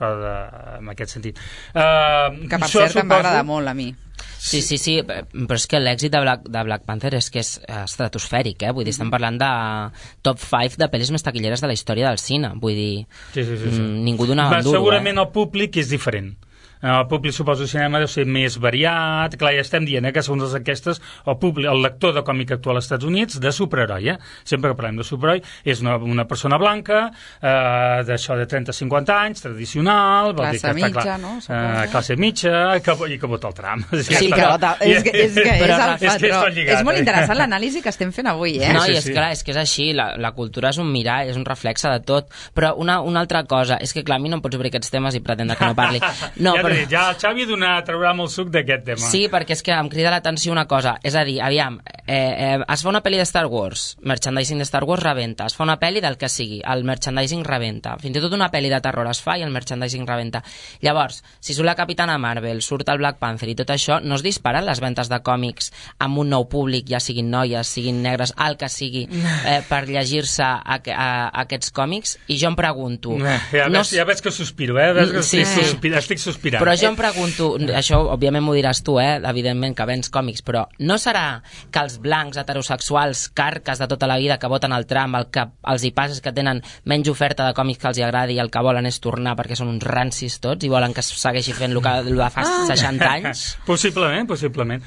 en aquest sentit. Que per cert em va agradar molt a mi. Sí, però és que l'èxit de Black Panther és que és estratosfèric, vull dir, estem parlant de top 5 de pel·lis més taquilleres de la història del cine, vull dir, ningú donava un duro. Segurament el públic és diferent. El públic, suposo, el cinema deu ser més variat. Clar, ja estem dient que segons les enquestes el lector de còmic actual als Estats Units de superheroi, sempre que parlem de superheroi, és una persona blanca, d'això de 30-50 anys, tradicional, classe mitja, no? Classe mitja, i que vota el Trump. Sí, però és el patró. És molt interessant l'anàlisi que estem fent avui, No, i és clar, és que és així, la cultura és un mirall, és un reflexe de tot, però una altra cosa, és que clar, a mi no em pots obrir aquests temes i pretendre que no parli. No, ja el Xavi traurà molt suc d'aquest tema. Sí, perquè és que em crida l'atenció una cosa, és a dir, aviam, es fa una pel·li de Star Wars, merchandising de Star Wars rebenta, es fa una pel·li del que sigui, el merchandising rebenta, fins i tot una pel·li de terror es fa i el merchandising rebenta. Llavors, si surt la Capitana Marvel, surt el Black Panther i tot això, no es disparen les ventes de còmics amb un nou públic, ja siguin noies, siguin negres, el que sigui, per llegir-se aquests còmics? I jo em pregunto... Ja veig que sospiro, estic sospirant. Però jo em pregunto, això òbviament m'ho diràs tu, evidentment que vens còmics, però no serà que els blancs heterosexuals, carques de tota la vida que voten el Trump, el que els hi passa és que tenen menys oferta de còmics que els hi agradi i el que volen és tornar perquè són uns rancis tots i volen que es segueixi fent el que fa 60 anys? Possiblement.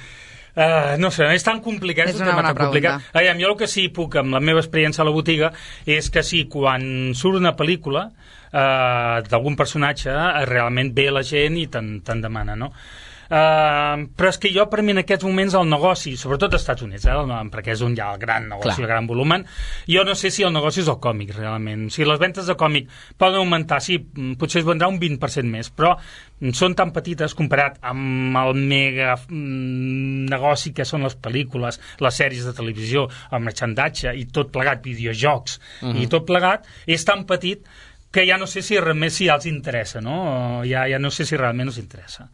No sé, és tan complicat, és una bona pregunta. Jo el que sí puc, amb la meva experiència a la botiga, és que sí, quan surt una pel·lícula d'algun personatge, realment ve la gent i te'n demana, no? Però és que jo, per mi, en aquests moments el negoci, sobretot als Estats Units, perquè és on hi ha el gran negoci, el gran volum, jo no sé si el negoci és el còmic, realment. Si les ventes de còmic poden augmentar, sí, potser es vendrà un 20% més, però són tan petites comparat amb el mega negoci que són les pel·lícules, les sèries de televisió, el merchandatge i tot plegat, videojocs i tot plegat, és tan petit que ja no sé si realment ja els interessa, no? Ja no sé si realment els interessa.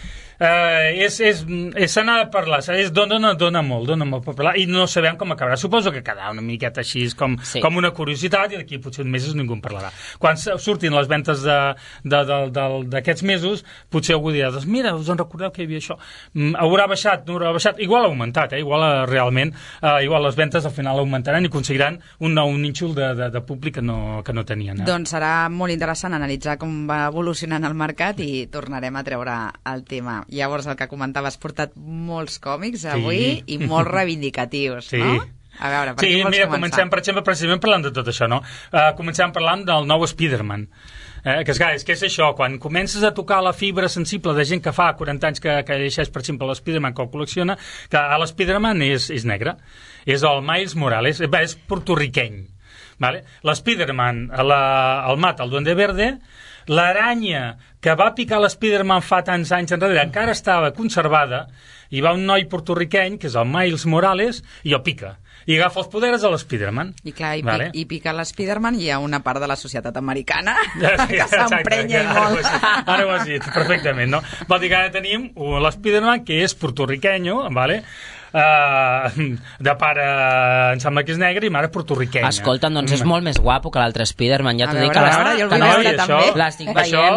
Se n'ha de parlar, dona molt per parlar i no sabem com acabarà. Suposo que quedarà una miqueta així com una curiositat i d'aquí potser uns mesos ningú en parlarà. Quan surtin les ventes d'aquests mesos, potser algú dirà, doncs mira, us en recordeu que hi havia això? Haurà baixat, no haurà baixat? Igual ha augmentat, igual realment igual les ventes al final augmentaran i aconseguiran un nou nínxol de públic que no tenien. Doncs serà molt interessant analitzar com va evolucionant el mercat i tornarem a treure el tema. Llavors, el que comentava, has portat molts còmics avui i molt reivindicatius, no? A veure, per qui vols començar? Comencem, per exemple, precisament parlant de tot això, no? Comencem parlant del nou Spider-Man. Que és això, quan comences a tocar la fibra sensible de gent que fa 40 anys que llegeix, per exemple, l'Spider-Man que el col·lecciona, que l'Spider-Man és negre, és el Miles Morales, és portorriqueny. L'Spider-Man el mata el Duende Verde, l'aranya que va picar l'Spider-Man fa tants anys enrere encara estava conservada i va un noi portorriqueny, que és el Miles Morales, i el pica. I agafa els poders de l'Spider-Man. I clar, i pica l'Spider-Man i hi ha una part de la societat americana que s'emprenya i molt. Ara ho has dit, perfectament, no? Vol dir que ara tenim l'Spider-Man, que és portorriquenyo, vale? De pare em sembla que és negre i mare portorriquenya. Escolta, doncs és molt més guapo que l'altre Spider-Man, ja t'ho dic que l'estic veient.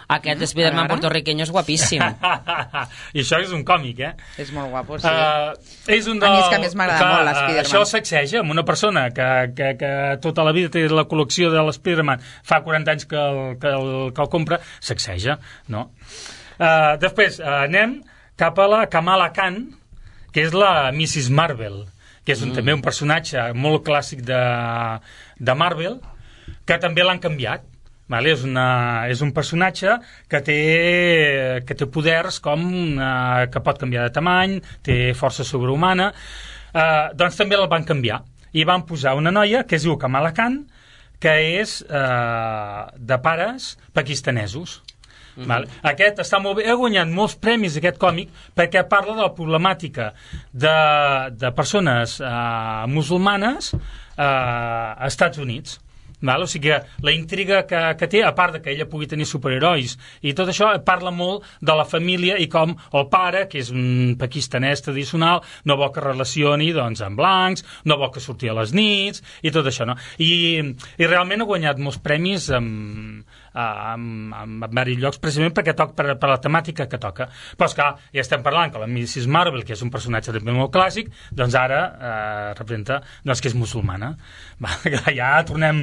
Aquest Spider-Man puertorriqueño és guapíssim. I això és un còmic, És molt guapo, sí. És un a mi és que a més m'agrada molt l'Spider-Man. Això sacseja amb una persona que tota la vida té la col·lecció de l'Spider-Man, fa 40 anys que el compra, sacseja, no? Després anem cap a la Kamala Khan, que és la Mrs. Marvel, que és també un personatge molt clàssic de Marvel, que també l'han canviat. Vale? És un personatge que té poders com que pot canviar de tamany, té força sobrehumana, doncs també el van canviar i van posar una noia que es diu Kamala Khan, que és de pares pakistanesos. Vale. Aquest està molt bé, ha guanyat molts premis aquest còmic perquè parla de la problemàtica de persones musulmanes a Estats Units. Val? O sigui que la intriga que té, a part de que ella pugui tenir superherois i tot això, parla molt de la família i com el pare, que és un pakistanès tradicional, no vol que relacioni doncs, amb blancs, no vol que surti a les nits i tot això, no? I realment ha guanyat molts premis en diversos llocs, precisament perquè per la temàtica que toca. Però, esclar, ja estem parlant que la Mrs. Marvel, que és un personatge també molt clàssic, doncs ara representa doncs, que és musulmana. Ja tornem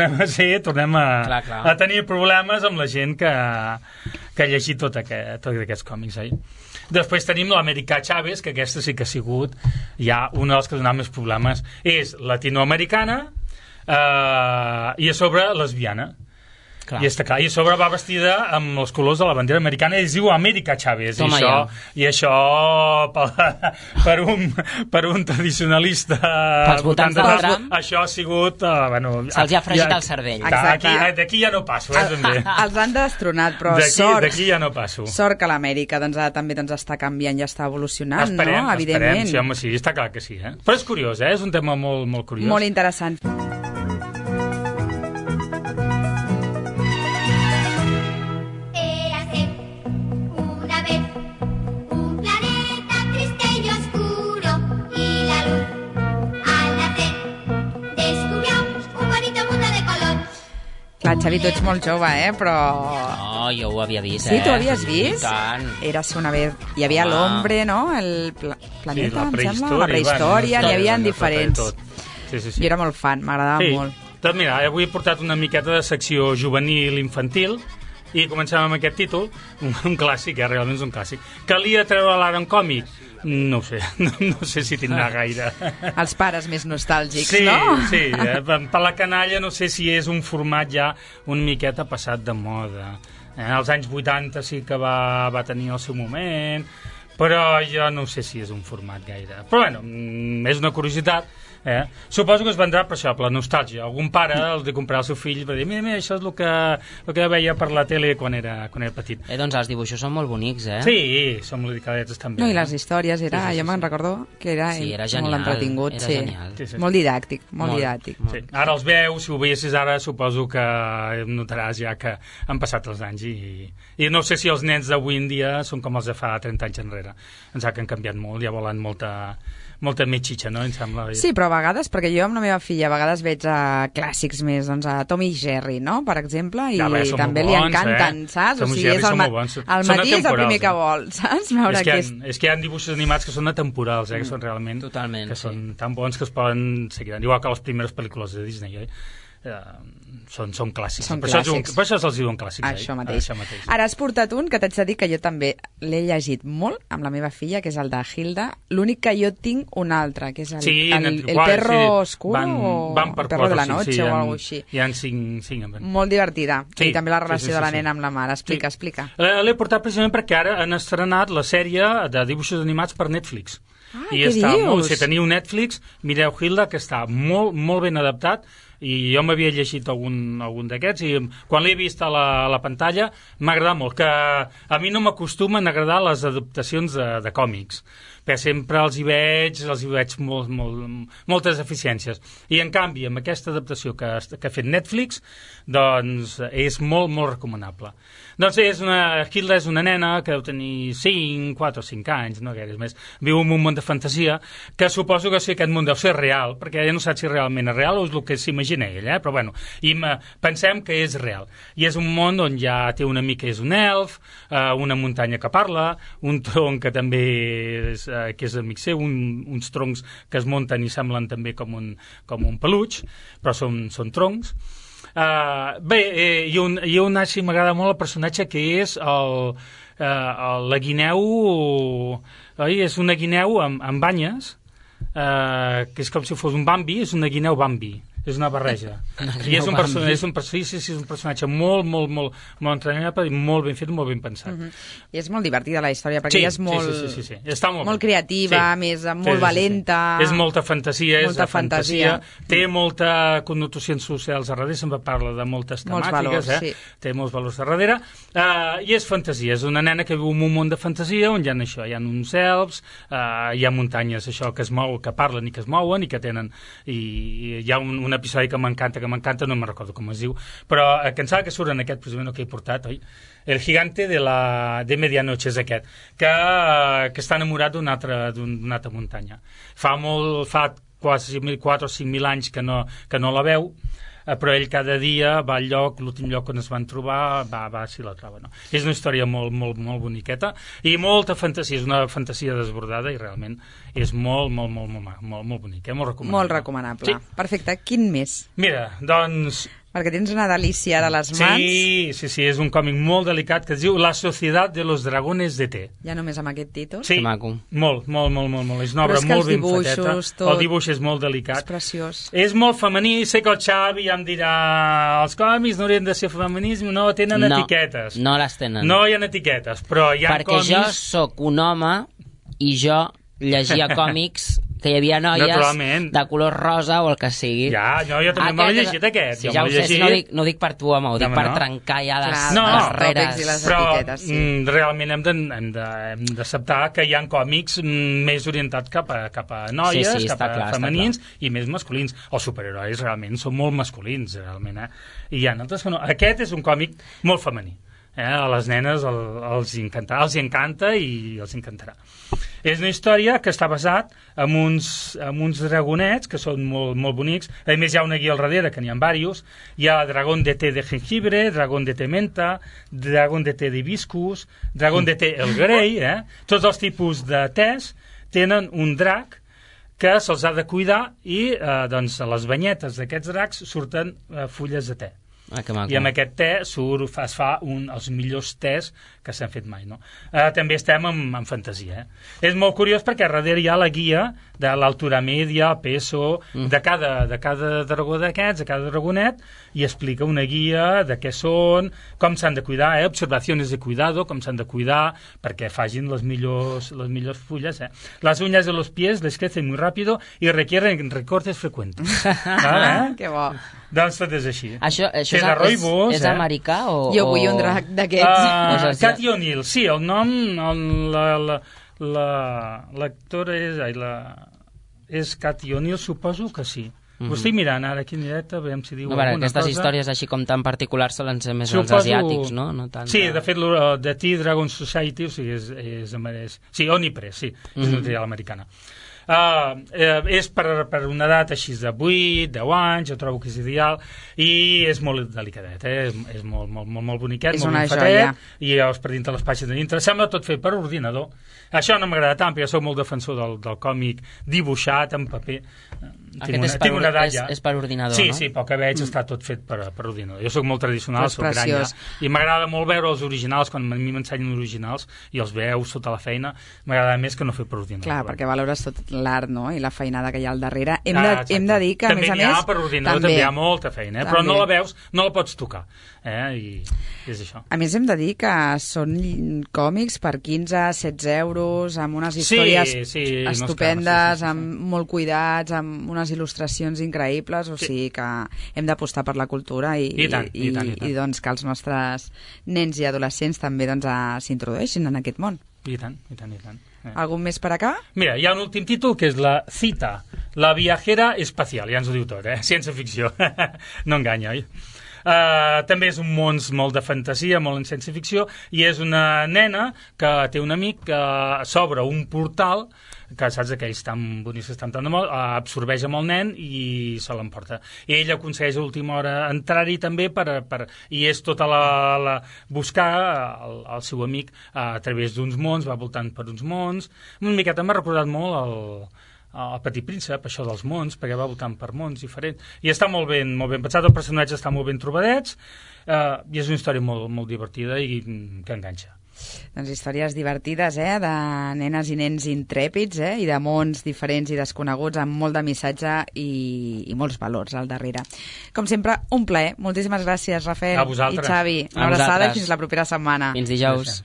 a tenir problemes amb la gent que ha llegit tots aquests còmics. Després tenim l'America Chávez, que aquesta sí que ha sigut ja una de les que ha donat més problemes. És latinoamericana i a sobre lesbiana. Clar. I a sobre va vestida amb els colors de la bandera americana i es diu América Chávez. I això per un tradicionalista pels votants del Trump, això ha sigut se'ls ha fregit el cervell. D'aquí ja no passo, també. Els han destronat, però d'aquí ja no passo. Sort que l'Amèrica també està canviant i està evolucionant, no? Evidentment. Sí, està clar que sí. Però és curiós, és un tema molt, molt curiós. Molt interessant. Clar, Xavi, tu ets molt jove, però... No, jo ho havia vist, Sí, tu ho havies vist? I tant. Érase una vez... Hi havia l'Hombre, no? El planeta, em sembla? La prehistòria, n'hi havia diferents. Sí. Jo era molt fan, m'agradava molt. Doncs mira, avui he portat una miqueta de secció juvenil-infantil i comencem amb aquest títol, un clàssic, realment és un clàssic. Calia treure l'ara en còmic? No ho sé, no sé si tindrà gaire. Els pares més nostàlgics, sí, no? Sí, per la canalla no sé si és un format ja una miqueta passat de moda. Als anys 80 sí que va tenir el seu moment, però jo no sé si és un format gaire. Però bueno, és una curiositat. Suposo que es vendrà per això, per la nostàlgia. Algun pare els de comprar al seu fill per dir, mira, això és el que veia per la tele quan era petit. Doncs els dibuixos són molt bonics, Sí, són molt dedicadets també. No, i les històries, jo me'n recordo que era genial, molt entretingut. Era genial. Molt didàctic, molt didàctic. Sí. Ara els veus, si ho veiessis ara, suposo que notaràs ja que han passat els anys i no sé si els nens d'avui en dia són com els de fa 30 anys enrere. Em sembla que han canviat molt, ja volen molta més xitxa, no? Em sembla. Sí, però a vegades, perquè jo amb la meva filla a vegades veig clàssics més, doncs a Tom i Jerry, no?, per exemple, i també li encanten, saps? Tom i Jerry són molt bons. Al matí és el primer que vol, saps? És que hi ha dibuixos animats que són atemporals, que són realment... Totalment, que són tan bons que es poden seguir, igual que les primeres pel·lícules de Disney, són clàssics. Per això se'ls diuen clàssics. Això mateix. Ara has portat un que t'haig de dir que jo també l'he llegit molt amb la meva filla, que és el de Hilda. L'únic que jo tinc un altre, que és el Perro Oscuro o el Perro de la Noche o alguna cosa així. Hi ha 5. Molt divertida. I també la relació de la nena amb la mare. Explica. L'he portat precisament perquè ara han estrenat la sèrie de dibuixos animats per Netflix. Què dius? Si teniu Netflix, mireu Hilda, que està molt, molt ben adaptat, i jo m'havia llegit algun d'aquests i quan l'he vist a la pantalla m'ha agradat molt, que a mi no m'acostumen a agradar les adaptacions de còmics, perquè sempre els hi veig moltes deficiències, i en canvi amb aquesta adaptació que ha fet Netflix doncs és molt, molt recomanable. Doncs Hilda és una nena que deu tenir 4 o 5 anys, no gaire més, viu en un món de fantasia que suposo que aquest món deu ser real, perquè ella no sap si realment és real o és el que s'imagina s'imagina ell, però bueno, pensem que és real. I és un món on ja té un amic que és un elf, una muntanya que parla, un tronc que també que és amic seu, uns troncs que es munten i semblen també com un peluig, però són troncs. I així m'agrada molt el personatge que és la guineu, és una guineu amb banyes, que és com si fos un Bambi, és una guineu Bambi, és una barreja. I és un personatge molt entrenat, molt ben fet, molt ben pensat. I és molt divertida la història, perquè ella és molt creativa, molt valenta. És molta fantasia, té molta connotacions socials a darrere, sempre parla de moltes temàtiques, té molts valors a darrere, i és fantasia, és una nena que viu en un món de fantasia on hi ha uns elfs, hi ha muntanyes que es mouen, que parlen i que es mouen i que tenen, i hi ha un episodi que m'encanta, no me'n recordo com es diu, però que em sembla que surt en aquest precisament que he portat, oi? El gigante de medianoche és aquest, que està enamorat d'una altra muntanya. Fa quasi 4 o 5.000 anys que no la veu, però ell cada dia va al lloc, l'últim lloc on es van trobar, va si la troba, no. És una història molt boniqueta i molta fantasia, és una fantasia desbordada i realment és molt bonica, molt recomanable. Molt recomanable. Sí. Perfecte, quin més? Mira, doncs... Perquè tens una delícia de les mans. Sí, és un còmic molt delicat que es diu La Sociedad de los Dragones de Té. Ja només amb aquest títol? Sí, molt. És una obra molt ben feteta. El dibuix és molt delicat. És preciós. És molt femení, sé que el Xavi ja em dirà els còmics no haurien de ser feminisme, no tenen etiquetes. No les tenen. No hi ha etiquetes, però hi ha còmics... Perquè jo sóc un home i jo llegia còmics que hi havia noies de color rosa o el que sigui. Jo també me l'he llegit aquest. Sí, ja ho sé, no ho dic per tu, home, ho dic per trencar ja les barreres. Però realment hem d'acceptar que hi ha còmics més orientats cap a noies, cap a femenins i més masculins. Els superherois realment són molt masculins, realment. I hi ha altres que no. Aquest és un còmic molt femení. A les nenes els encanta i els encantarà. És una història que està basat en uns dragonets que són molt bonics. A més, hi ha una guia al darrere, que n'hi ha diversos. Hi ha dragón de té de jengibre, dragón de té menta, dragón de té d'hibiscus, dragón de té el grey. Tots els tipus de tés tenen un drac que se'ls ha de cuidar i doncs, a les banyetes d'aquests dracs surten fulles de té. I amb aquest té es fa els millors tés que s'han fet mai, no? També estem en fantasia. És molt curiós perquè darrere hi ha la guia de l'altura media, peso, de cada dragó d'aquests, de cada dragonet, i explica una guia de què són, com s'han de cuidar, observacions de cuidado, com s'han de cuidar perquè facin les millors fulles. Les uñas de los pies les crecen muy rápido y requieren recortes frecuentes. Que bo. Doncs tot és així. Això és americà o... Jo vull un drac d'aquests. Cathy O'Neill, sí, el nom, l'actora és Cathy O'Neill, suposo que sí. Ho estic mirant ara aquí en directe, veiem si diu alguna cosa. Aquestes històries així com tan particulars solen ser més els asiàtics, no? Sí, de fet, The Tea Dragon Society, o sigui, és sí, Onipress, sí, és una editorial americana. És per una edat així de 8, 10 anys, jo trobo que és ideal, i és molt delicadet, és molt boniquet, molt ben fetet, i llavors per dintre les pàgines de dintre sembla tot fet per ordinador. Això no m'agrada tant, perquè soc molt defensor del còmic dibuixat en paper. Tinc una dalla. És per ordinador, no? Sí, pel que veig està tot fet per ordinador. Jo soc molt tradicional, soc granya, i m'agrada molt veure els originals, quan a mi m'ensenyen originals i els veus sota la feina, m'agrada més que no fer per ordinador. Clar, perquè valores tot l'art, no?, i la feinada que hi ha al darrere. Hem de dir que, a més a més... També n'hi ha per ordinador, també hi ha molta feina, però no la veus, no la pots tocar. I és això. A més, hem de dir que són còmics per 15-16 euros, amb unes històries estupendes, molt cuidats, amb unes il·lustracions increïbles, o sigui que hem d'apostar per la cultura i doncs que els nostres nens i adolescents també s'introdueixin en aquest món. I tant. Algun més per acá? Mira, hi ha un últim títol que és La Cita, la viajera espacial, ja ens ho diu tot, ciència-ficció, no enganya, oi? També és un món molt de fantasia, molt en ciència-ficció, i és una nena que té un amic que s'obre un portal que saps aquells tan bonics que estan tan de moda, absorbeix amb el nen i se l'emporta. I ell aconsegueix a última hora entrar-hi també i és tota buscar el seu amic a través d'uns mons, va voltant per uns mons. Una miqueta m'ha recordat molt el Petit Príncep, això dels mons, perquè va voltant per mons diferents. I està molt ben pensat, el personatge està molt ben trobadets, i és una història molt, molt divertida i que enganxa. Doncs històries divertides, de nenes i nens intrèpids, i de mons diferents i desconeguts, amb molt de missatge i molts valors al darrere. Com sempre, un plaer. Moltíssimes gràcies, Rafael i Xavi. Una abraçada i fins la propera setmana. Fins dijous.